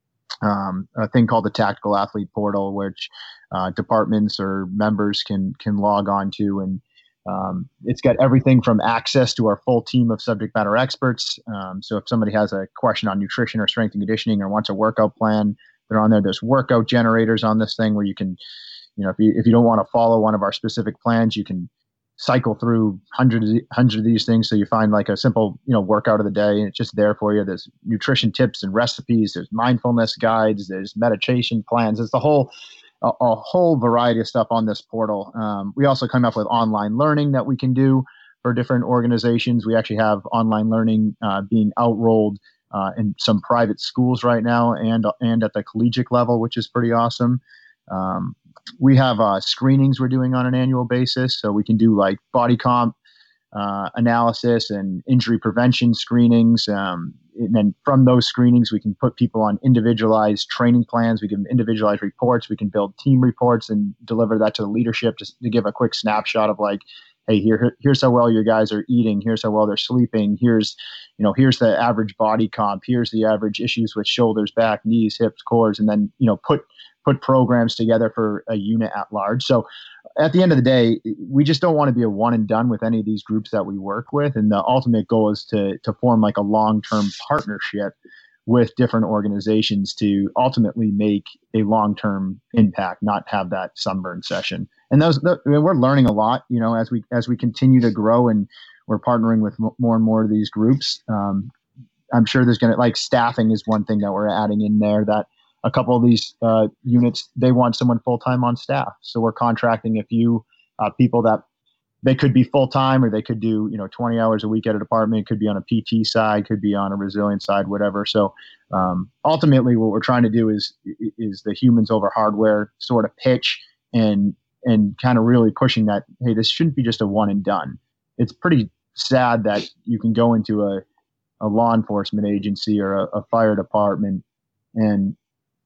um, a thing called the Tactical Athlete Portal, which uh, departments or members can can log on to, and Um, it's got everything from access to our full team of subject matter experts. Um, so if somebody has a question on nutrition or strength and conditioning or wants a workout plan, they're on there. There's workout generators on this thing where you can, you know, if you if you don't want to follow one of our specific plans, you can cycle through hundreds hundreds of these things. So you find like a simple, you know, workout of the day, and it's just there for you. There's nutrition tips and recipes. There's mindfulness guides. There's meditation plans. It's the whole A, a whole variety of stuff on this portal. Um, we also come up with online learning that we can do for different organizations. We actually have online learning uh, being outrolled uh, in some private schools right now, and and at the collegiate level, which is pretty awesome. Um, we have uh, screenings we're doing on an annual basis, so we can do like body comp uh, analysis and injury prevention screenings. Um, and then from those screenings, we can put people on individualized training plans. We can individualize reports. We can build team reports and deliver that to the leadership just to give a quick snapshot of like, hey, here, here's how well your guys are eating. Here's how well they're sleeping. Here's, you know, here's the average body comp. Here's the average issues with shoulders, back, knees, hips, cores, and then, you know, put put programs together for a unit at large. So at the end of the day, we just don't want to be a one and done with any of these groups that we work with. And the ultimate goal is to to form like a long-term partnership with different organizations to ultimately make a long-term impact, not have that sunburn session. And those, the, I mean, we're learning a lot, you know, as we as we continue to grow, and we're partnering with m- more and more of these groups. Um, I'm sure there's going to, like, staffing is one thing that we're adding in there, that a couple of these uh, units, they want someone full-time on staff. So we're contracting a few uh, people that they could be full-time, or they could do, you know, twenty hours a week at a department. It could be on a P T side, could be on a resilience side, whatever. So um, ultimately what we're trying to do is, is the humans over hardware sort of pitch, and, and kind of really pushing that, hey, this shouldn't be just a one and done. It's pretty sad that you can go into a, a law enforcement agency or a, a fire department, and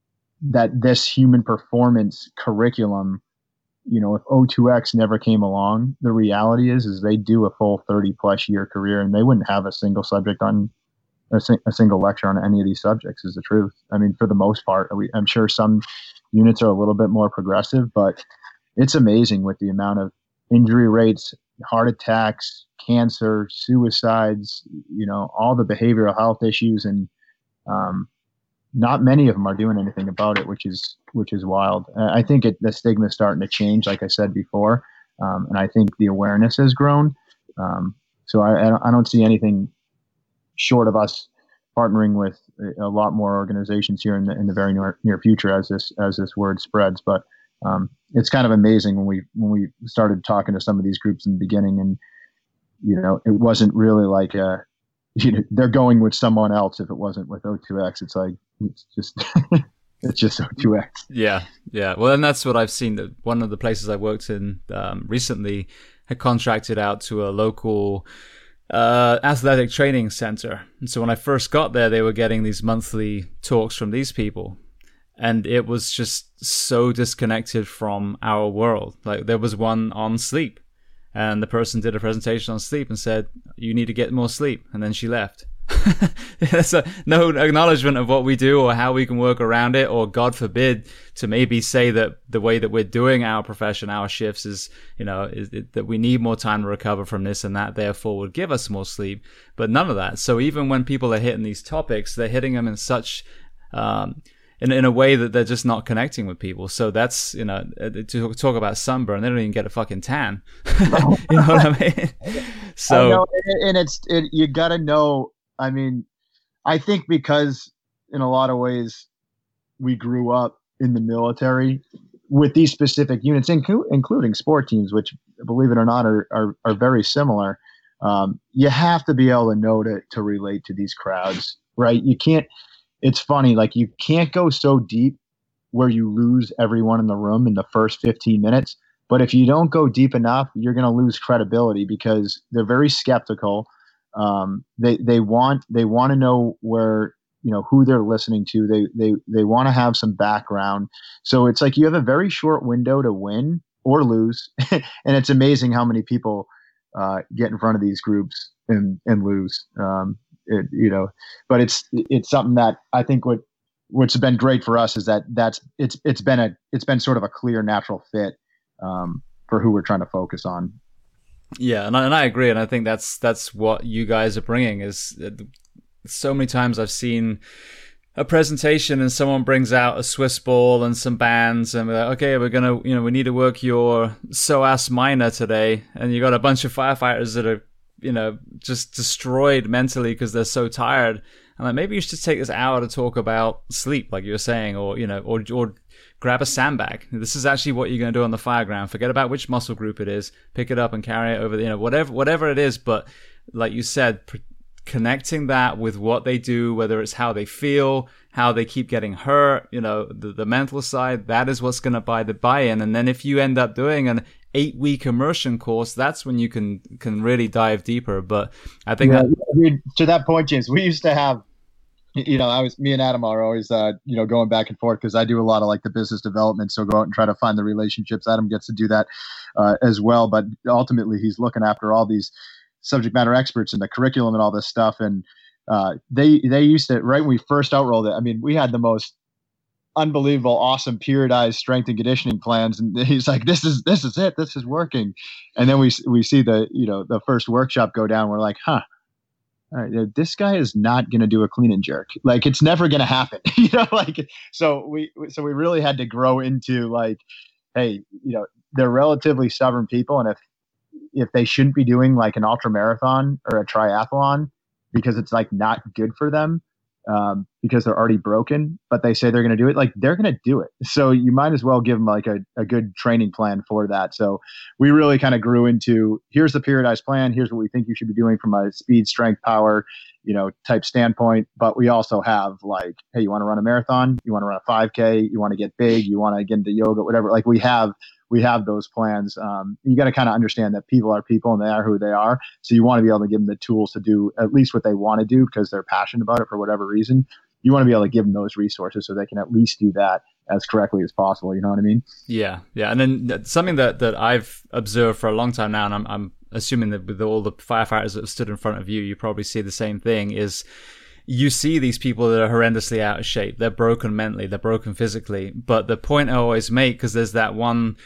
that this human performance curriculum, you know, if O two X never came along, the reality is, is they do a full thirty plus year career, and they wouldn't have a single subject on a, a single lecture on any of these subjects, is the truth. I mean, for the most part, we, I'm sure some units are a little bit more progressive, but it's amazing with the amount of injury rates, heart attacks, cancer, suicides, you know, all the behavioral health issues, and um, not many of them are doing anything about it, which is which is wild. Uh, I think it, the stigma is starting to change, like I said before, um, and I think the awareness has grown. Um, so I, I don't, I don't see anything short of us partnering with a, a lot more organizations here in the in the very near, near future as this as this word spreads. But um, it's kind of amazing when we when we started talking to some of these groups in the beginning, and you know, it wasn't really like a, you know, they're going with someone else if it wasn't with O two X. It's like, it's just, it's just O two X. Yeah, yeah. Well, and that's what I've seen. That one of the places I worked in um, recently had contracted out to a local uh, athletic training center. And so when I first got there, they were getting these monthly talks from these people. And it was just so disconnected from our world. Like there was one on sleep. And the person did a presentation on sleep and said, you need to get more sleep. And then she left. There's a, no acknowledgement of what we do or how we can work around it, or God forbid to maybe say that the way that we're doing our profession, our shifts is, you know, is it, that we need more time to recover from this, and that therefore would give us more sleep. But none of that. So even when people are hitting these topics, they're hitting them in such, um, In, in a way that they're just not connecting with people. So that's, you know, to talk about sunburn, they don't even get a fucking tan. You know what I mean? So, I know, and it's, it, you got to know, I mean, I think because in a lot of ways we grew up in the military with these specific units, inclu- including sport teams, which, believe it or not, are, are, are very similar. Um, you have to be able to know to, to relate to these crowds, right? You can't, it's funny, like you can't go so deep where you lose everyone in the room in the first fifteen minutes. But if you don't go deep enough, you're going to lose credibility because they're very skeptical. Um, they they want they want to know where, you know, who they're listening to. They they they want to have some background. So it's like you have a very short window to win or lose, and it's amazing how many people uh, get in front of these groups and and lose. Um, It, you know, but it's it's something that I think what what's been great for us is that that's it's it's been a it's been sort of a clear natural fit um, for who we're trying to focus on. Yeah, and I, and I agree, and I think that's that's what you guys are bringing. Is so many times I've seen a presentation and someone brings out a Swiss ball and some bands, and we're like, okay, we're gonna, you know, we need to work your psoas minor today, and you got a bunch of firefighters that are, you know, just destroyed mentally because they're so tired. And like, maybe you should take this hour to talk about sleep, like you were saying, or, you know, or, or grab a sandbag. This is actually what you're going to do on the fireground. Forget about which muscle group it is. Pick it up and carry it over the, you know, whatever, whatever it is. But like you said, pr- connecting that with what they do, whether it's how they feel, how they keep getting hurt, you know, the, the mental side, that is what's going to buy the buy-in. And then if you end up doing an eight week immersion course, that's when you can can really dive deeper. But I think yeah, that I mean, to that point, James, we used to have, you know, I was me and Adam are always uh you know going back and forth because I do a lot of like the business development, so go out and try to find the relationships. Adam gets to do that uh, as well, but ultimately he's looking after all these subject matter experts and the curriculum and all this stuff. And uh they they used to, right when we first outrolled it, I mean, we had the most unbelievable, awesome, periodized strength and conditioning plans, and he's like, "This is this is it. This is working." And then we we see the you know the first workshop go down. We're like, "Huh, all right, this guy is not going to do a clean and jerk. Like, it's never going to happen." You know, like so we so we really had to grow into like, hey, you know, they're relatively stubborn people, and if if they shouldn't be doing like an ultra marathon or a triathlon because it's like not good for them, um, because they're already broken, but they say they're going to do it, like they're going to do it. So you might as well give them like a, a good training plan for that. So we really kind of grew into, here's the periodized plan. Here's what we think you should be doing from a speed, strength, power, you know, type standpoint. But we also have like, hey, you want to run a marathon? You want to run a five K? You want to get big? You want to get into yoga, whatever. Like we have, we have those plans. Um, you got to kind of understand that people are people and they are who they are. So you want to be able to give them the tools to do at least what they want to do because they're passionate about it for whatever reason. You want to be able to give them those resources so they can at least do that as correctly as possible. You know what I mean? Yeah. Yeah. And then something that, that I've observed for a long time now, and I'm, I'm assuming that with all the firefighters that have stood in front of you, you probably see the same thing, is you see these people that are horrendously out of shape. They're broken mentally, they're broken physically. But the point I always make, because there's that one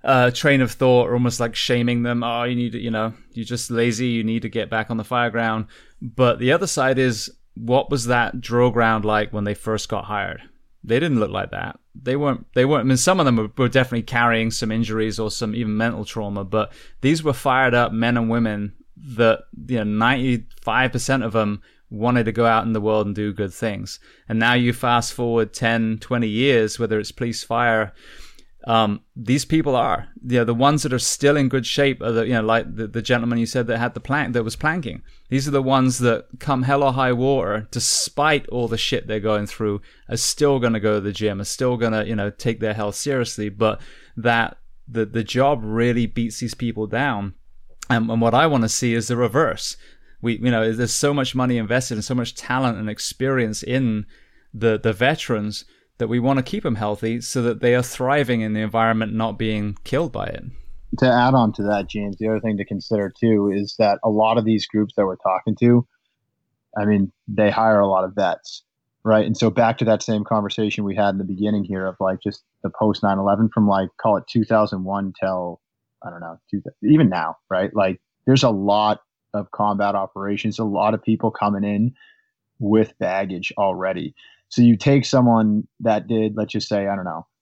uh, train of thought, or almost like shaming them. Oh, you need to, you know, you're just lazy. You need to get back on the fire ground. But the other side is, what was that drill ground like when they first got hired? They didn't look like that. They weren't, they weren't, I mean, some of them were, were definitely carrying some injuries or some even mental trauma, but these were fired up men and women that, you know, ninety-five percent of them wanted to go out in the world and do good things. And now you fast forward ten, twenty years, whether it's police, fire, um, these people are, you know, the ones that are still in good shape are the, you know, like the, the gentleman you said that had the plank, that was planking. These are the ones that come hell or high water, despite all the shit they're going through, are still going to go to the gym, are still going to, you know, take their health seriously. But that the, the job really beats these people down. And, and what I want to see is the reverse. We, you know, there's so much money invested and so much talent and experience in the, the veterans that we want to keep them healthy so that they are thriving in the environment, not being killed by it. To add on to that, James, the other thing to consider too is that a lot of these groups that we're talking to, I mean, they hire a lot of vets, right? And so back to that same conversation we had in the beginning here of like just the post nine eleven from like, call it two thousand one till, I don't know, two, even now, right? Like there's a lot of combat operations, a lot of people coming in with baggage already. So you take someone that did, let's just say, I don't know,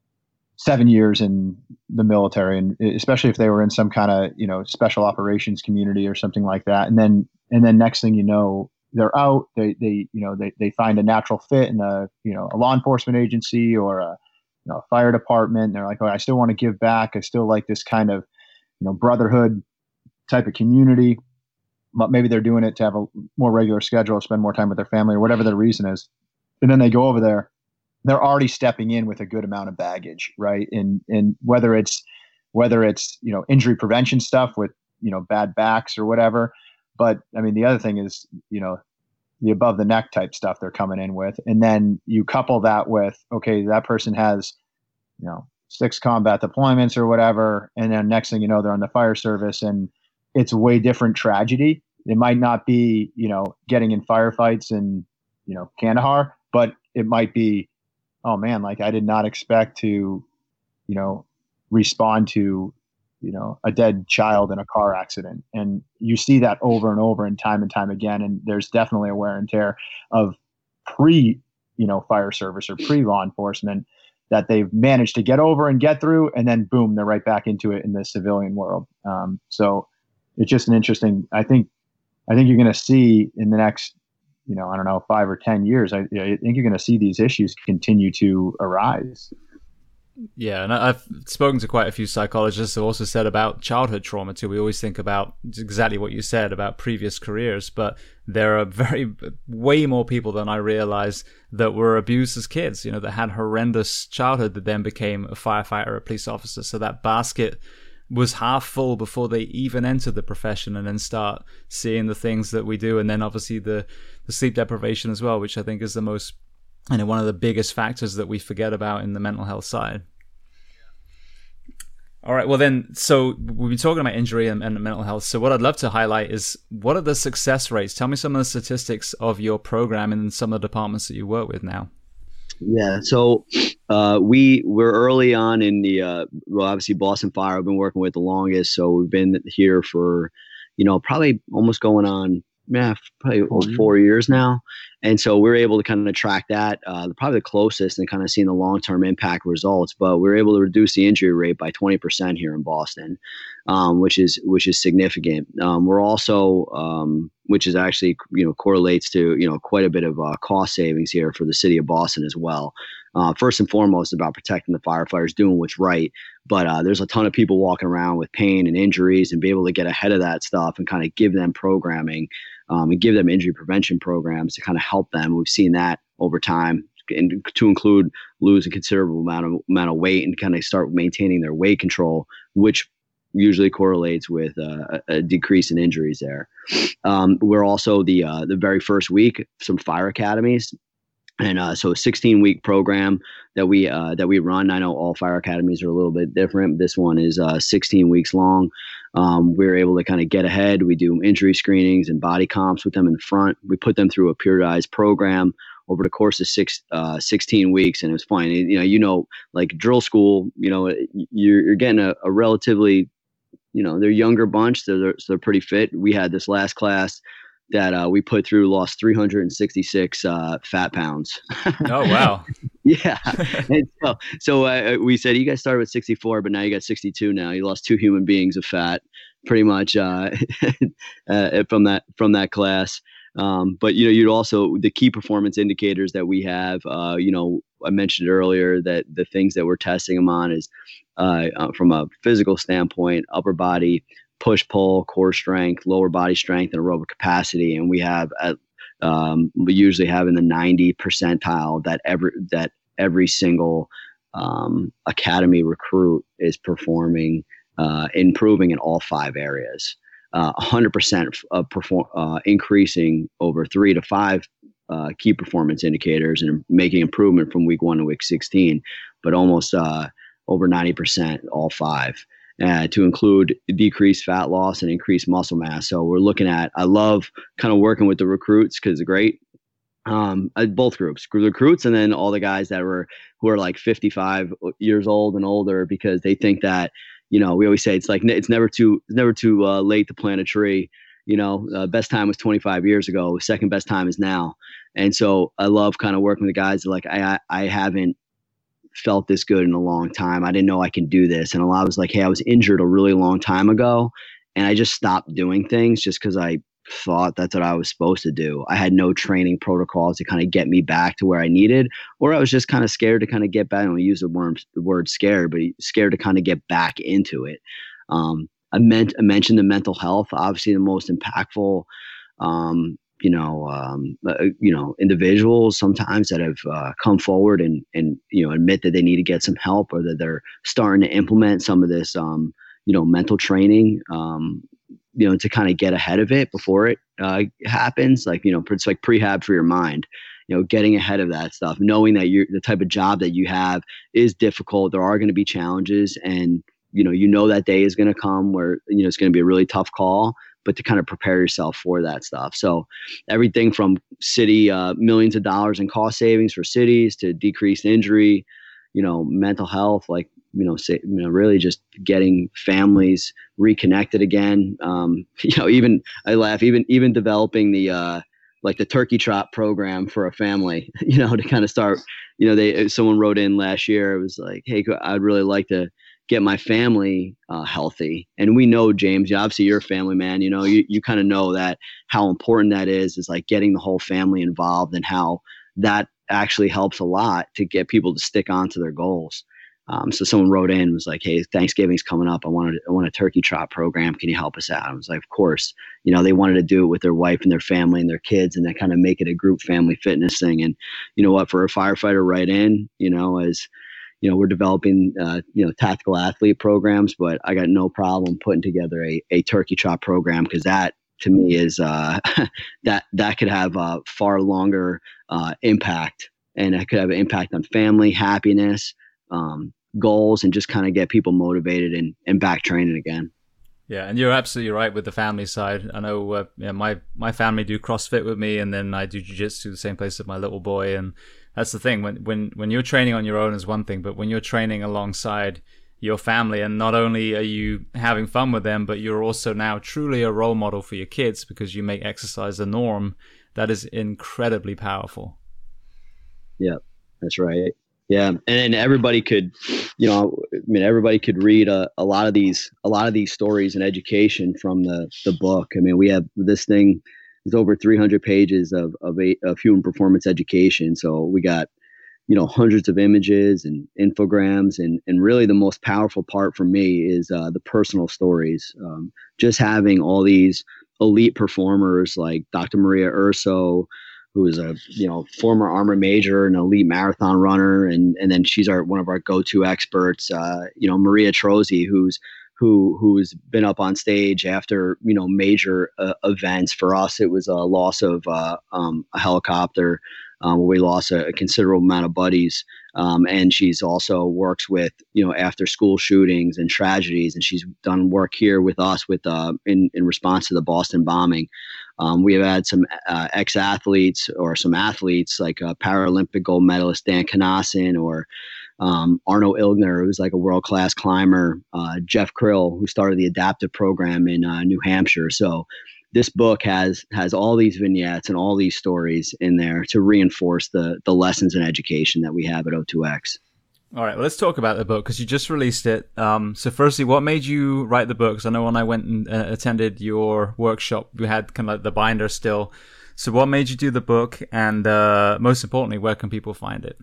seven years in the military, and especially if they were in some kind of, you know, special operations community or something like that. And then, and then next thing you know, they're out, they, they, you know, they, they find a natural fit in a, you know, a law enforcement agency or a, you know, a fire department. And they're like, oh, I still want to give back. I still like this kind of, you know, brotherhood type of community. But maybe they're doing it to have a more regular schedule, spend more time with their family or whatever the reason is. And then they go over there, they're already stepping in with a good amount of baggage, right? And and whether it's whether it's you know injury prevention stuff with you know bad backs or whatever, but I mean the other thing is you know the above the neck type stuff they're coming in with, and then you couple that with okay, that person has you know six combat deployments or whatever, and then next thing you know they're on the fire service, and it's a way different tragedy. It might not be you know getting in firefights in you know Kandahar, but it might be, oh man, like I did not expect to, you know, respond to, you know, a dead child in a car accident. And you see that over and over and time and time again. And there's definitely a wear and tear of pre, you know, fire service or pre law enforcement that they've managed to get over and get through. And then boom, they're right back into it in the civilian world. Um, so it's just an interesting, I think, I think you're going to see in the next, you know, I don't know, five or ten years, I, I think you're going to see these issues continue to arise. Yeah, and I've spoken to quite a few psychologists who also said about childhood trauma too. We always think about exactly what you said about previous careers, but there are very, way more people than I realized that were abused as kids, you know, that had horrendous childhood that then became a firefighter or a police officer. So that basket was half full before they even entered the profession, and then start seeing the things that we do. And then obviously the, the sleep deprivation as well, which I think is the most, you know, one of the biggest factors that we forget about in the mental health side. All right. Well, then, so we've been talking about injury and, and mental health. So what I'd love to highlight is, what are the success rates? Tell me some of the statistics of your program and some of the departments that you work with now. Yeah. So uh, we we're early on in the, uh, well, obviously Boston Fire I've been working with the longest. So we've been here for, you know, probably almost going on, yeah, probably mm-hmm. four years now. And so we're able to kind of track that, uh, probably the closest, and kind of seeing the long-term impact results. But we're able to reduce the injury rate by twenty percent here in Boston, um, which is which is significant. Um, we're also, um, which is actually, you know, correlates to, you know, quite a bit of uh, cost savings here for the city of Boston as well. Uh, first and foremost, about protecting the firefighters, doing what's right. But uh, there's a ton of people walking around with pain and injuries, and be able to get ahead of that stuff and kind of give them programming. Um, and give them injury prevention programs to kind of help them. We've seen that over time, and to include lose a considerable amount of amount of weight and kind of start maintaining their weight control, which usually correlates with uh, a decrease in injuries there. Um, we're also the uh, the very first week, some fire academies. And uh, so a sixteen week program that we uh, that we run. I know all fire academies are a little bit different. This one is uh, sixteen weeks long. Um, we're able to kind of get ahead. We do injury screenings and body comps with them in the front. We put them through a periodized program over the course of six, uh, sixteen weeks. And it was fine. You know, you know, like drill school, you know, you're, you're getting a, a relatively, you know, they're younger bunch. So they're, so they're pretty fit. We had this last class that uh, we put through, lost three hundred sixty-six uh, fat pounds. Oh, wow. Yeah. And so so uh, we said, you guys started with sixty-four, but now you got sixty-two now. You lost two human beings of fat pretty much uh, uh, from that from that class. Um, but, you know, you'd also, the key performance indicators that we have, uh, you know, I mentioned earlier that the things that we're testing them on is uh, uh, from a physical standpoint, upper body, push pull, core strength, lower body strength, and aerobic capacity. And we have at, um, we usually have in the ninety percentile that every that every single um, academy recruit is performing, uh, improving in all five areas. Uh, one hundred percent of perform uh, increasing over three to five uh, key performance indicators and making improvement from week one to week sixteen, but almost uh, over ninety percent all five. Uh, to include decreased fat loss and increased muscle mass. So we're looking at, I love kind of working with the recruits because they're great. Um, both groups, recruits, and then all the guys that were, who are like fifty-five years old and older, because they think that, you know, we always say it's like, it's never too, it's never too uh, late to plant a tree. You know, uh, best time was twenty-five years ago. Second best time is now. And so I love kind of working with the guys that like, I, I haven't felt this good in a long time. I didn't know I can do this. And a lot was like, hey, I was injured a really long time ago and I just stopped doing things just because I thought that's what I was supposed to do. I had no training protocols to kind of get me back to where I needed, or I was just kind of scared to kind of get back. I don't use the word, the word scared, but scared to kind of get back into it. Um, I meant, I mentioned the mental health, obviously the most impactful, um, you know, um, uh, you know, individuals sometimes that have uh, come forward and, and, you know, admit that they need to get some help, or that they're starting to implement some of this, um, you know, mental training, um, you know, to kind of get ahead of it before it uh, happens. Like, you know, it's like prehab for your mind, you know, getting ahead of that stuff, knowing that you're the type of job that you have is difficult. There are going to be challenges, and, you know, you know, that day is going to come where, you know, it's going to be a really tough call, but to kind of prepare yourself for that stuff. So everything from city, uh, millions of dollars in cost savings for cities to decreased injury, you know, mental health, like, you know, say, you know, really just getting families reconnected again. Um, you know, even I laugh, even, even developing the, uh, like the turkey trot program for a family, you know, to kind of start, you know, they, someone wrote in last year, it was like, hey, I'd really like to get my family uh, healthy. And we know, James, obviously you're a family man, you know, you, you kind of know that how important that is, is like getting the whole family involved, and how that actually helps a lot to get people to stick on to their goals. Um, so someone wrote in, was like, hey, Thanksgiving's coming up. I wanted, I want a turkey trot program. Can you help us out? I was like, of course. You know, they wanted to do it with their wife and their family and their kids, and then kind of make it a group family fitness thing. And you know what, for a firefighter right in, you know, as you know, we're developing, uh, you know, tactical athlete programs, but I got no problem putting together a, a turkey trot program, because that to me is uh, that that could have a far longer uh, impact, and it could have an impact on family happiness, um, goals, and just kind of get people motivated and, and back training again. Yeah, and you're absolutely right with the family side. I know uh, yeah, my, my family do CrossFit with me, and then I do jiu-jitsu the same place with my little boy, and that's the thing. When when when you're training on your own is one thing, but when you're training alongside your family, and not only are you having fun with them, but you're also now truly a role model for your kids because you make exercise the norm, that is incredibly powerful. Yeah, that's right. Yeah, and then everybody could, you know, I mean, everybody could read a, a lot of these, a lot of these stories and education from the the book. I mean, we have this thing. There's over three hundred pages of of, a, of human performance education. So we got, you know, hundreds of images and infograms, and and really the most powerful part for me is uh, the personal stories. Um, just having all these elite performers like Doctor Maria Urso, who is a, you know, former Armor Major and elite marathon runner, and and then she's our one of our go-to experts. Uh, you know, Maria Trozzi, who's who who's been up on stage after, you know, major uh, events. For us, it was a loss of uh, um, a helicopter, um, where we lost a, a considerable amount of buddies. Um, and she's also works with, you know, after school shootings and tragedies. And she's done work here with us with uh, in, in response to the Boston bombing. Um, we have had some uh, ex-athletes or some athletes like uh, Paralympic gold medalist Dan Kanasin or um, Arno Ilgner, who's like a world-class climber, uh, Jeff Krill, who started the adaptive program in uh, New Hampshire. So this book has has all these vignettes and all these stories in there to reinforce the the lessons in education that we have at O two X. All right, well, let's talk about the book because you just released it. Um, so firstly, what made you write the book? Because I know when I went and uh, attended your workshop, we had kind of like the binder still. So what made you do the book? And uh, most importantly, where can people find it?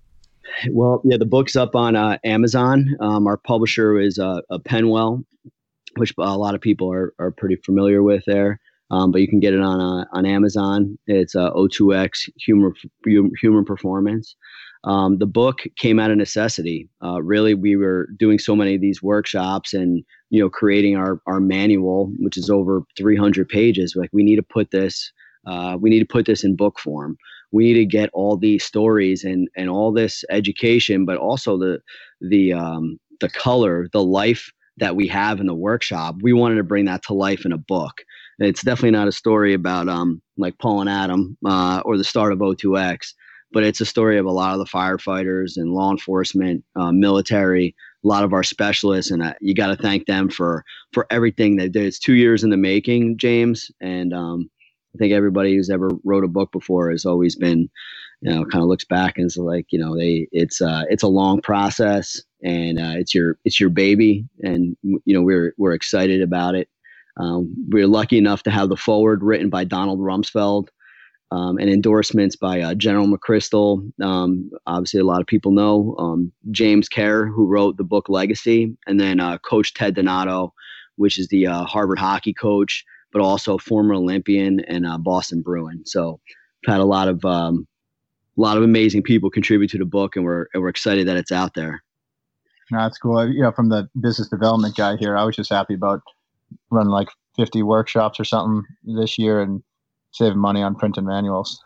Well, yeah, the book's up on uh, Amazon. Um, our publisher is uh, a Penwell, which a lot of people are, are pretty familiar with there. Um, but you can get it on uh, on Amazon. It's uh, O two X Human Human Performance. Um, the book came out of necessity. Uh, really, we were doing so many of these workshops and, you know, creating our, our manual, which is over three hundred pages. Like we need to put this, uh, we need to put this in book form. We need to get all these stories and, and all this education, but also the, the, um, the color, the life that we have in the workshop. We wanted to bring that to life in a book. It's definitely not a story about, um, like Paul and Adam, uh, or the start of O two X. But it's a story of a lot of the firefighters and law enforcement, uh, military, a lot of our specialists, and uh, you got to thank them for for everything they did. It's two years in the making, James, and um, I think everybody who's ever wrote a book before has always been, you know, kind of looks back and is like, you know, they it's uh, it's a long process, and uh, it's your it's your baby, and you know we're we're excited about it. Um, we're lucky enough to have the foreword written by Donald Rumsfeld. Um, and endorsements by uh, General McChrystal. Um, obviously, a lot of people know um, James Kerr, who wrote the book Legacy, and then uh, Coach Ted Donato, which is the uh, Harvard hockey coach, but also former Olympian and uh, Boston Bruin. So, I've had a lot of um, a lot of amazing people contribute to the book, and we're and we're excited that it's out there. No, that's cool. You know, from the business development guy here, I was just happy about running like fifty workshops or something this year and saving money on printing manuals.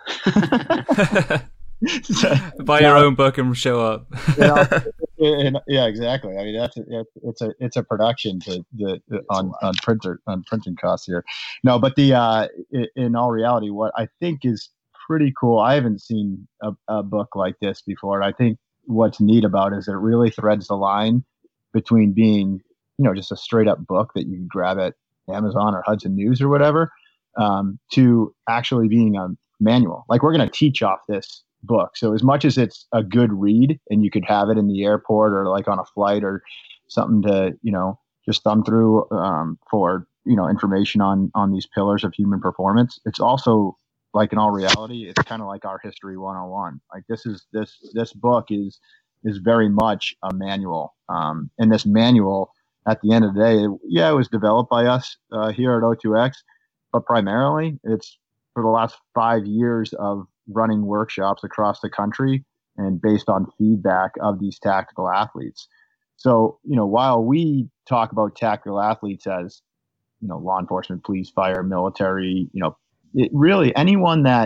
so, Buy your yeah. own book and show up. you know, and, yeah, exactly. I mean, that's a, it's a it's a production to the on on printer on printing costs here. No, but the uh, in all reality, what I think is pretty cool. I haven't seen a, a book like this before. I think what's neat about it is it really threads the line between being, you know, just a straight up book that you can grab at Amazon or Hudson News or whatever. Um, to actually being a manual. Like we're going to teach off this book. So as much as it's a good read and you could have it in the airport or like on a flight or something to, you know, just thumb through um, for, you know, information on, on these pillars of human performance. It's also like in all reality, it's kind of like our history one oh one. Like this is this, this book is, is very much a manual. Um, and this manual at the end of the day, yeah, it was developed by us uh, here at O two X. But primarily, it's for the last five years of running workshops across the country and based on feedback of these tactical athletes. So, you know, while we talk about tactical athletes as, you know, law enforcement, police, fire, military, you know, it really anyone that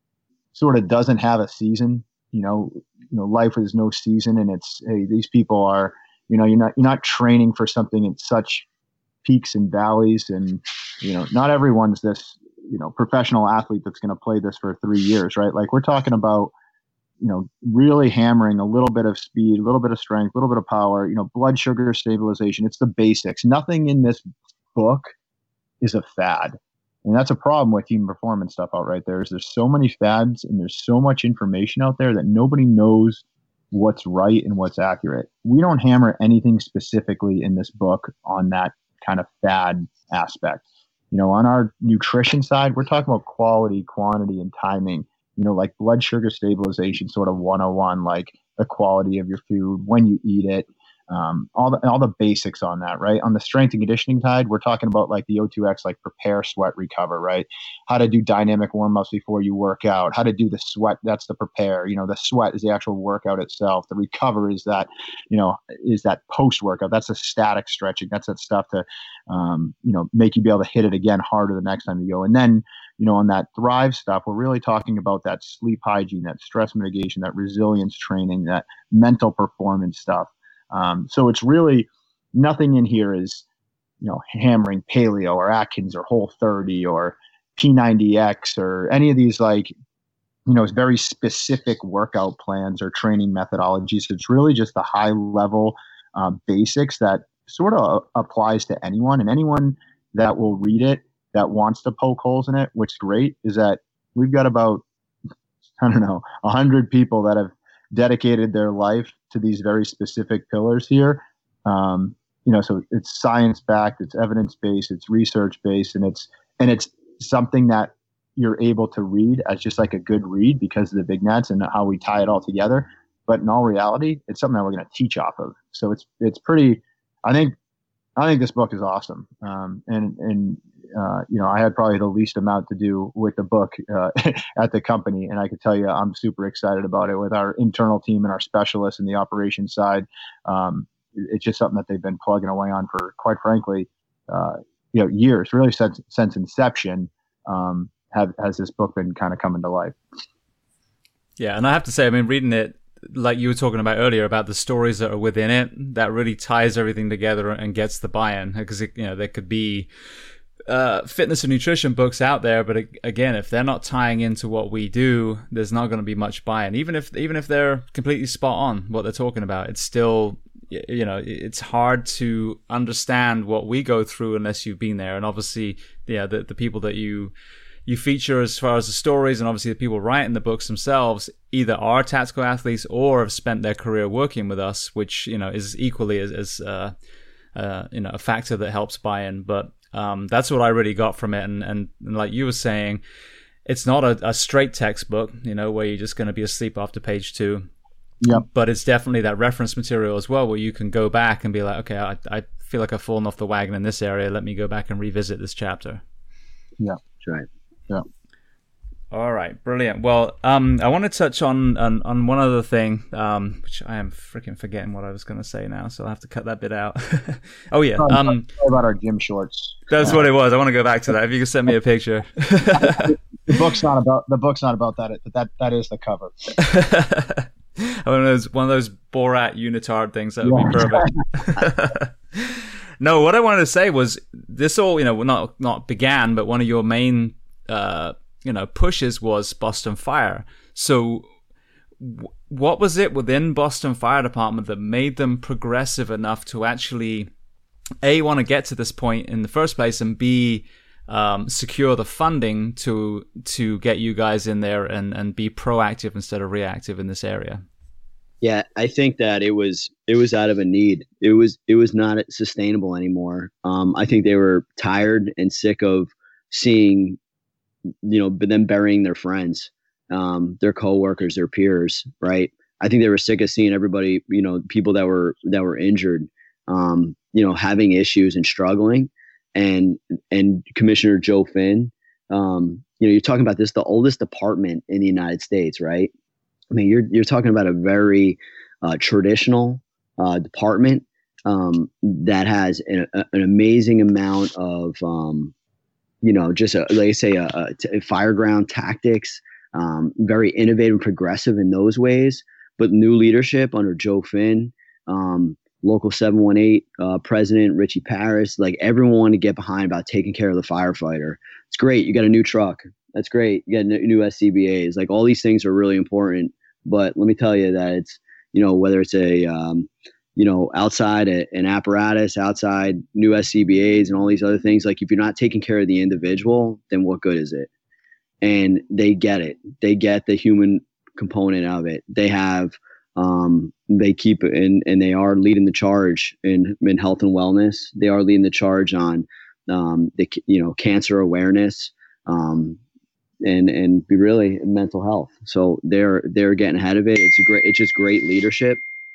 sort of doesn't have a season, you know, you know, life is no season, and it's, hey, these people are, you know, you're not you're not training for something in such peaks and valleys, and you know not everyone's this you know professional athlete that's going to play this for three years, right? Like we're talking about you know really hammering a little bit of speed, a little bit of strength, a little bit of power, you know blood sugar stabilization. It's the basics. Nothing in this book is a fad, and that's a problem with human performance stuff out right there. Is there's so many fads and there's so much information out there that nobody knows what's right and what's accurate. We don't hammer anything specifically in this book on that kind of fad aspect. You know, on our nutrition side, we're talking about quality, quantity, and timing. You know, like blood sugar stabilization, sort of one oh one, like the quality of your food, when you eat it, um, all the all the basics on that, right? On the strength and conditioning side, we're talking about like the O two X, like prepare, sweat, recover, right? How to do dynamic warm-ups before you work out, how to do the sweat, that's the prepare. You know, the sweat is the actual workout itself. The recover is that, you know, is that post-workout. That's the static stretching. That's that stuff to, um, you know, make you be able to hit it again harder the next time you go. And then, you know, on that Thrive stuff, we're really talking about that sleep hygiene, that stress mitigation, that resilience training, that mental performance stuff. Um, so it's really nothing in here is, you know, hammering paleo or Atkins or Whole thirty or P ninety X or any of these, like, you know, it's very specific workout plans or training methodologies. It's really just the high level uh, basics that sort of applies to anyone, and anyone that will read it that wants to poke holes in it. What's great is that we've got about, I don't know, a hundred people that have dedicated their life to these very specific pillars here. Um, you know, so it's science backed, it's evidence based, it's research based, and it's and it's something that you're able to read as just like a good read because of the vignettes and how we tie it all together. But in all reality, it's something that we're going to teach off of. So it's it's pretty. I think I think this book is awesome. Um, and and uh, you know, I had probably the least amount to do with the book uh, at the company, and I can tell you, I'm super excited about it with our internal team and our specialists in the operations side. Um, it's just something that they've been plugging away on for, quite frankly, uh, you know, years, really since since inception. Um, have has this book been kind of coming to life? Yeah, and I have to say, I mean, reading it, like you were talking about earlier, about the stories that are within it, that really ties everything together and gets the buy-in. Because, you know, there could be uh, fitness and nutrition books out there, but again, if they're not tying into what we do, there's not going to be much buy-in. Even if even if they're completely spot on what they're talking about, it's still, you know, it's hard to understand what we go through unless you've been there. And obviously, yeah, the the people that you you feature as far as the stories, and obviously the people writing the books themselves either are tactical athletes or have spent their career working with us, which, you know, is equally as, as uh, uh, you know, a factor that helps buy-in. But um, that's what I really got from it. And, and, and like you were saying, it's not a, a straight textbook, you know, where you're just going to be asleep after page two. Yep. But it's definitely that reference material as well, where you can go back and be like, okay, I, I feel like I've fallen off the wagon in this area. Let me go back and revisit this chapter. Yeah, that's right. Yeah. All right, brilliant. Well, um, I want to touch on, on on one other thing, um, which I am freaking forgetting what I was going to say now, so I'll have to cut that bit out. oh yeah, Sorry, um, sorry about our gym shorts. That's uh, what it was. I want to go back to that. If you could send me a picture. the book's not about the book's not about that. That that is the cover. one of those one of those Borat unitard things that would yeah. be perfect. No, what I wanted to say was this all, you know, not not began, but one of your main uh you know pushes was Boston Fire. So w- what was it within Boston Fire Department that made them progressive enough to actually A, want to get to this point in the first place, and B, um secure the funding to to get you guys in there and and be proactive instead of reactive in this area? Yeah, I think that it was it was out of a need. It was it was not sustainable anymore. Um, I think they were tired and sick of seeing, you know, them burying their friends, um, their coworkers, their peers, right? I think they were sick of seeing everybody, you know, people that were that were injured, um, you know, having issues and struggling. And and Commissioner Joe Finn, um, you know, you're talking about this, the oldest department in the United States, right? I mean, you're you're talking about a very uh, traditional uh, department um, that has an, a, an amazing amount of, um, you know, just a, like I say, a, a, a fireground tactics, um, very innovative and progressive in those ways. But new leadership under Joe Finn, um, Local seven one eight uh, President Richie Paris, like everyone wanted to get behind about taking care of the firefighter. It's great. You got a new truck. That's great. You got new S C B As. Like all these things are really important. But let me tell you that it's, you know, whether it's a, um, you know, outside a, an apparatus, outside new S C B As and all these other things, like if you're not taking care of the individual, then what good is it? And they get it. They get the human component of it. They have, um, they keep and, and they are leading the charge in, in health and wellness. They are leading the charge on, um, the, you know, cancer awareness, um, and and be really mental health. So they're they're getting ahead of it. It's a great, it's just great leadership.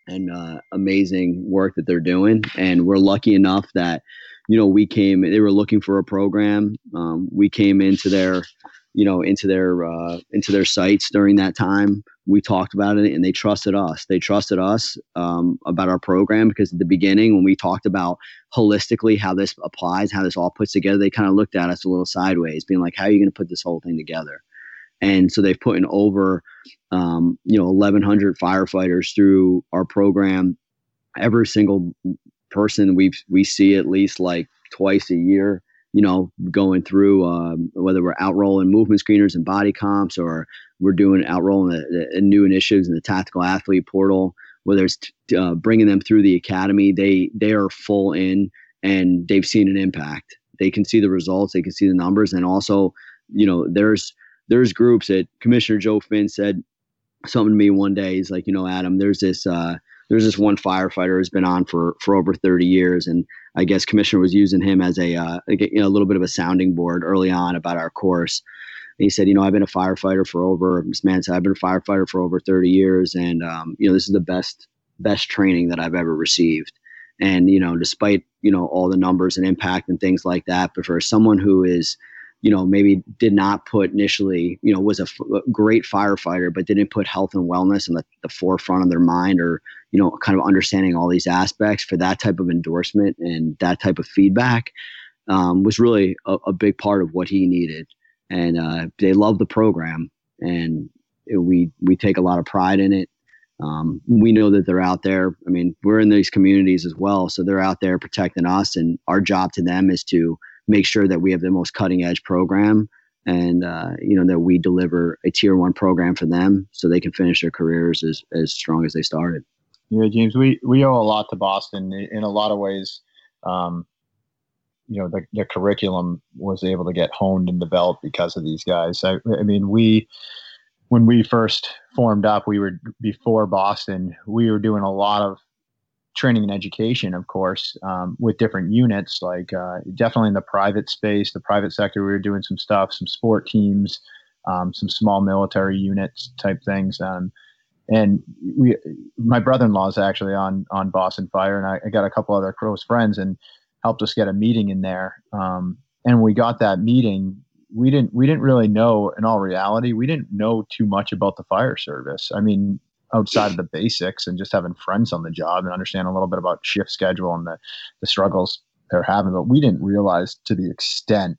and uh, amazing work that they're doing. And we're lucky enough that, you know, we came, they were looking for a program. Um, we came into their, you know, into their, uh, into their sites during that time. We talked about it and they trusted us. They trusted us um, about our program, because at the beginning, when we talked about holistically how this applies, how this all puts together, they kind of looked at us a little sideways, being like, how are you going to put this whole thing together? And so they've put in over, um, you know, eleven hundred firefighters through our program. Every single person we we see at least like twice a year, you know, going through, um, whether we're outrolling movement screeners and body comps, or we're doing outrolling the, the new initiatives in the tactical athlete portal, whether it's t- uh, bringing them through the academy, they they are full in, and they've seen an impact. They can see the results, they can see the numbers, and also, you know, there's there's groups that Commissioner Joe Finn said something to me one day. He's like, you know, Adam, there's this uh, there's this one firefighter who's been on for for over thirty years, and I guess Commissioner was using him as a uh, you know, a little bit of a sounding board early on about our course. And he said, you know, I've been a firefighter for over, this man said, I've been a firefighter for over thirty years, and um, you know, this is the best best training that I've ever received. And you know, despite, you know, all the numbers and impact and things like that, but for someone who is, you know, maybe did not put initially, you know, was a, f- a great firefighter, but didn't put health and wellness in the, the forefront of their mind, or, you know, kind of understanding all these aspects, for that type of endorsement and that type of feedback um, was really a, a big part of what he needed. And uh, they love the program, and it, we, we take a lot of pride in it. Um, we know that they're out there. I mean, we're in these communities as well, so they're out there protecting us, and our job to them is to make sure that we have the most cutting edge program, and, uh, you know, that we deliver a tier one program for them so they can finish their careers as, as strong as they started. Yeah, James, we, we owe a lot to Boston in a lot of ways. Um, you know, the, the curriculum was able to get honed and developed because of these guys. I, I mean, we, when we first formed up, we were before Boston, we were doing a lot of training and education, of course, um, with different units, like uh, definitely in the private space, the private sector, we were doing some stuff, some sport teams, um, some small military units type things. Um, and we, my brother-in-law is actually on, on Boston Fire, and I, I got a couple other close friends and helped us get a meeting in there. Um, and when we got that meeting, we didn't, we didn't really know, in all reality, we didn't know too much about the fire service. I mean, outside of the basics and just having friends on the job and understand a little bit about shift schedule and the, the struggles they're having. But we didn't realize to the extent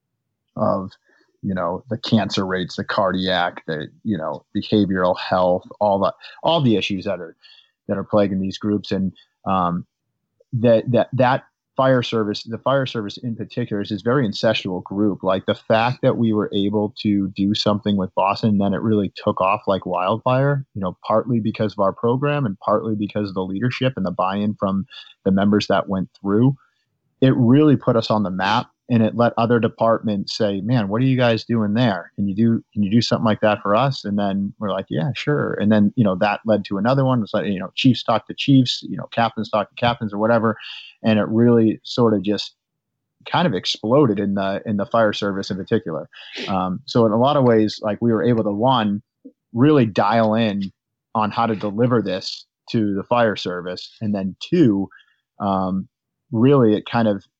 of, you know, the cancer rates, the cardiac, the, you know, behavioral health, all that, all the issues that are, that are plaguing these groups. And um, that, that, that, fire service, the fire service in particular, is this very incestual group. Like the fact that we were able to do something with Boston, then it really took off like wildfire, you know, partly because of our program and partly because of the leadership and the buy-in from the members that went through. It really put us on the map, and it let other departments say, man, what are you guys doing there? Can you do, can you do something like that for us? And then we're like, yeah, sure. And then, you know, that led to another one. It's like, you know, chiefs talk to chiefs, you know, captains talk to captains or whatever. And it really sort of just kind of exploded in the, in the fire service in particular. Um, so in a lot of ways, like we were able to, one, really dial in on how to deliver this to the fire service. And then two, um, really it kind of,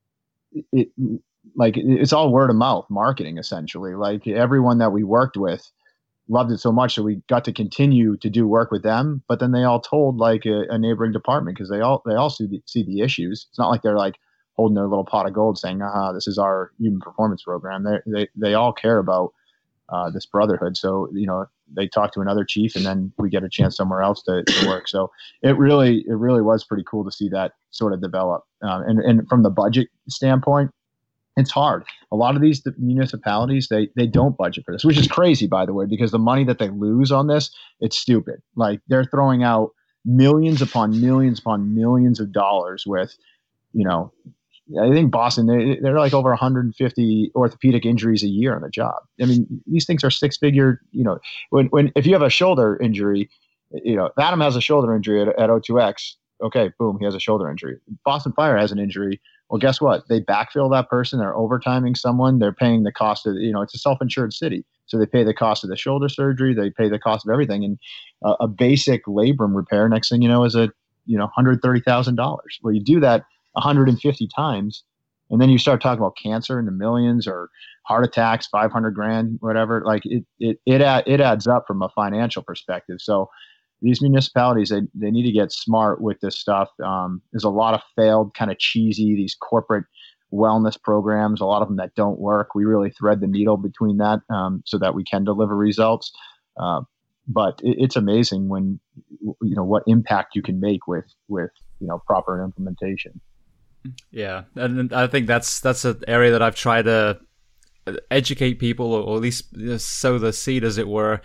it like it's all word of mouth marketing, essentially. Like everyone that we worked with loved it so much that we got to continue to do work with them, but then they all told like a, a neighboring department, because they all they all see the, see the issues. It's not like they're like holding their little pot of gold saying, aha, this is our human performance program. They they they all care about uh, this brotherhood. So, you know, they talk to another chief, and then we get a chance somewhere else to, to work. So it really, it really was pretty cool to see that sort of develop. Um, and, and from the budget standpoint, it's hard. A lot of these municipalities, they, they don't budget for this, which is crazy, by the way, because the money that they lose on this, it's stupid. Like they're throwing out millions upon millions upon millions of dollars with, you know, I think Boston, they, they're like over one hundred fifty orthopedic injuries a year on the job. I mean, these things are six figure, you know, when, when, if you have a shoulder injury, you know, if Adam has a shoulder injury at, at O two X, okay, boom, he has a shoulder injury. Boston Fire has an injury. Well, guess what? They backfill that person. They're overtiming someone. They're paying the cost of, you know, it's a self-insured city. So they pay the cost of the shoulder surgery, they pay the cost of everything, and uh, a basic labrum repair, next thing you know, is a you know one hundred thirty thousand dollars. Well, you do that one hundred fifty times, and then you start talking about cancer in the millions or heart attacks, five hundred grand, whatever. Like it it it add, it adds up from a financial perspective. So these municipalities, they they need to get smart with this stuff. Um, there's a lot of failed, kind of cheesy, these corporate wellness programs, a lot of them that don't work. We really thread the needle between that um, so that we can deliver results. Uh, but it, it's amazing when, you know, what impact you can make with, with, you know, proper implementation. Yeah. And I think that's, that's an area that I've tried to educate people, or at least sow the seed, as it were,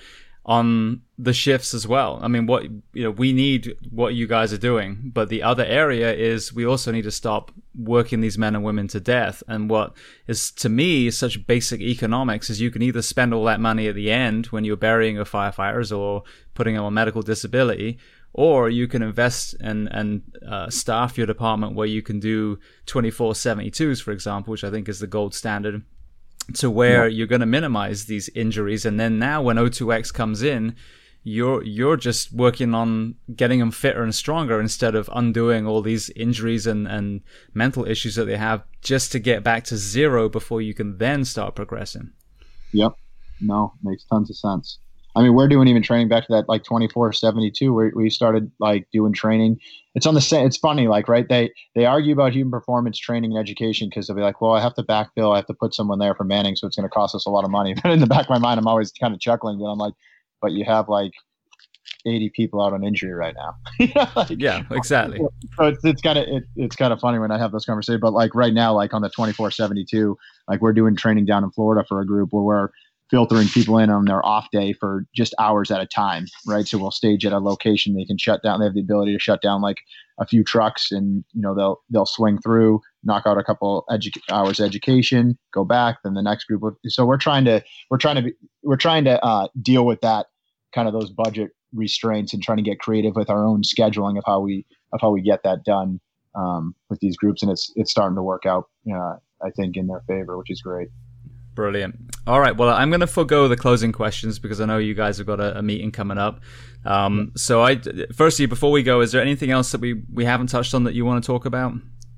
on the shifts as well. I mean, what, you know, we need what you guys are doing, but the other area is we also need to stop working these men and women to death. And what is, to me, such basic economics is you can either spend all that money at the end when you're burying your firefighters or putting them on medical disability, or you can invest and and uh, staff your department where you can do twenty-four seventy-twos, for example, which I think is the gold standard, to where yeah. you're going to minimize these injuries. And then now when O two X comes in, you're you're just working on getting them fitter and stronger instead of undoing all these injuries and, and mental issues that they have, just to get back to zero before you can then start progressing. Yep. No, makes tons of sense. I mean, we're doing even training back to that, like twenty-four seventy-two, where we started like doing training. It's on the same, it's funny, like, right. They, they argue about human performance training and education, because they'll be like, well, I have to backfill. I have to put someone there for manning. So it's going to cost us a lot of money. But in the back of my mind, I'm always kind of chuckling, but I'm like, but you have like eighty people out on injury right now. like, yeah, exactly. So it's, it's kind of, it, it's kind of funny when I have those conversations, but like right now, like on the twenty-four seventy-two, like we're doing training down in Florida for a group where we're filtering people in on their off day for just hours at a time, right? So we'll stage at a location. They can shut down. They have the ability to shut down like a few trucks, and you know they'll they'll swing through, knock out a couple edu- hours education, go back. Then the next group. Will, so we're trying to we're trying to be, we're trying to uh, deal with that kind of those budget restraints and trying to get creative with our own scheduling of how we of how we get that done um, with these groups, and it's it's starting to work out. Uh, I think in their favor, which is great. Brilliant. All right. Well, I'm going to forego the closing questions because I know you guys have got a, a meeting coming up. Um, so, I firstly, before we go, is there anything else that we, we haven't touched on that you want to talk about?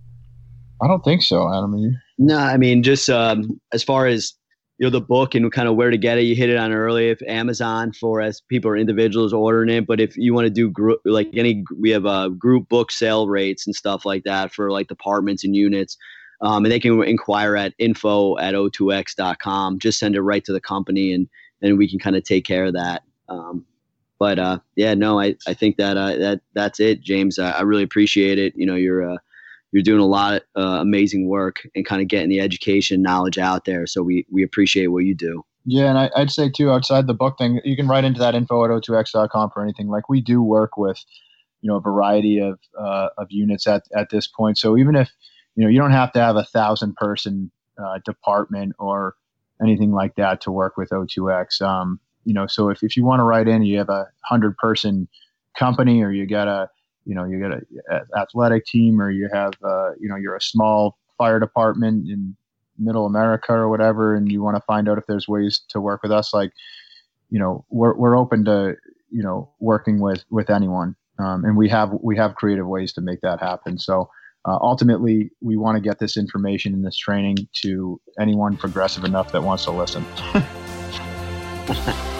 I don't think so, Adam. No, I mean, just um, as far as you know, the book and kind of where to get it, you hit it on early. If Amazon for as people or individuals ordering it, but if you want to do group, like any, we have uh, group book sale rates and stuff like that for like departments and units. Um, and they can inquire at info at O two X dot com. Just send it right to the company, and then we can kind of take care of that. Um, but uh, yeah, no, I, I think that uh, that that's it, James. I, I really appreciate it. You know, you're uh, you're doing a lot of uh, amazing work and kind of getting the education knowledge out there. So we we appreciate what you do. Yeah, and I, I'd say too, outside the book thing, you can write into that info at O two X dot com for anything. Like we do work with, you know, a variety of uh, of units at at this point. So even if you know, you don't have to have a thousand person uh, department or anything like that to work with O two X. Um, you know, so if, if you want to write in, you have a hundred person company, or you got a, you know, you got a, a athletic team, or you have, uh, you know, you're a small fire department in middle America or whatever, and you want to find out if there's ways to work with us, like, you know, we're we're open to, you know, working with with anyone, um, and we have we have creative ways to make that happen. So. Uh, ultimately, we want to get this information and this training to anyone progressive enough that wants to listen.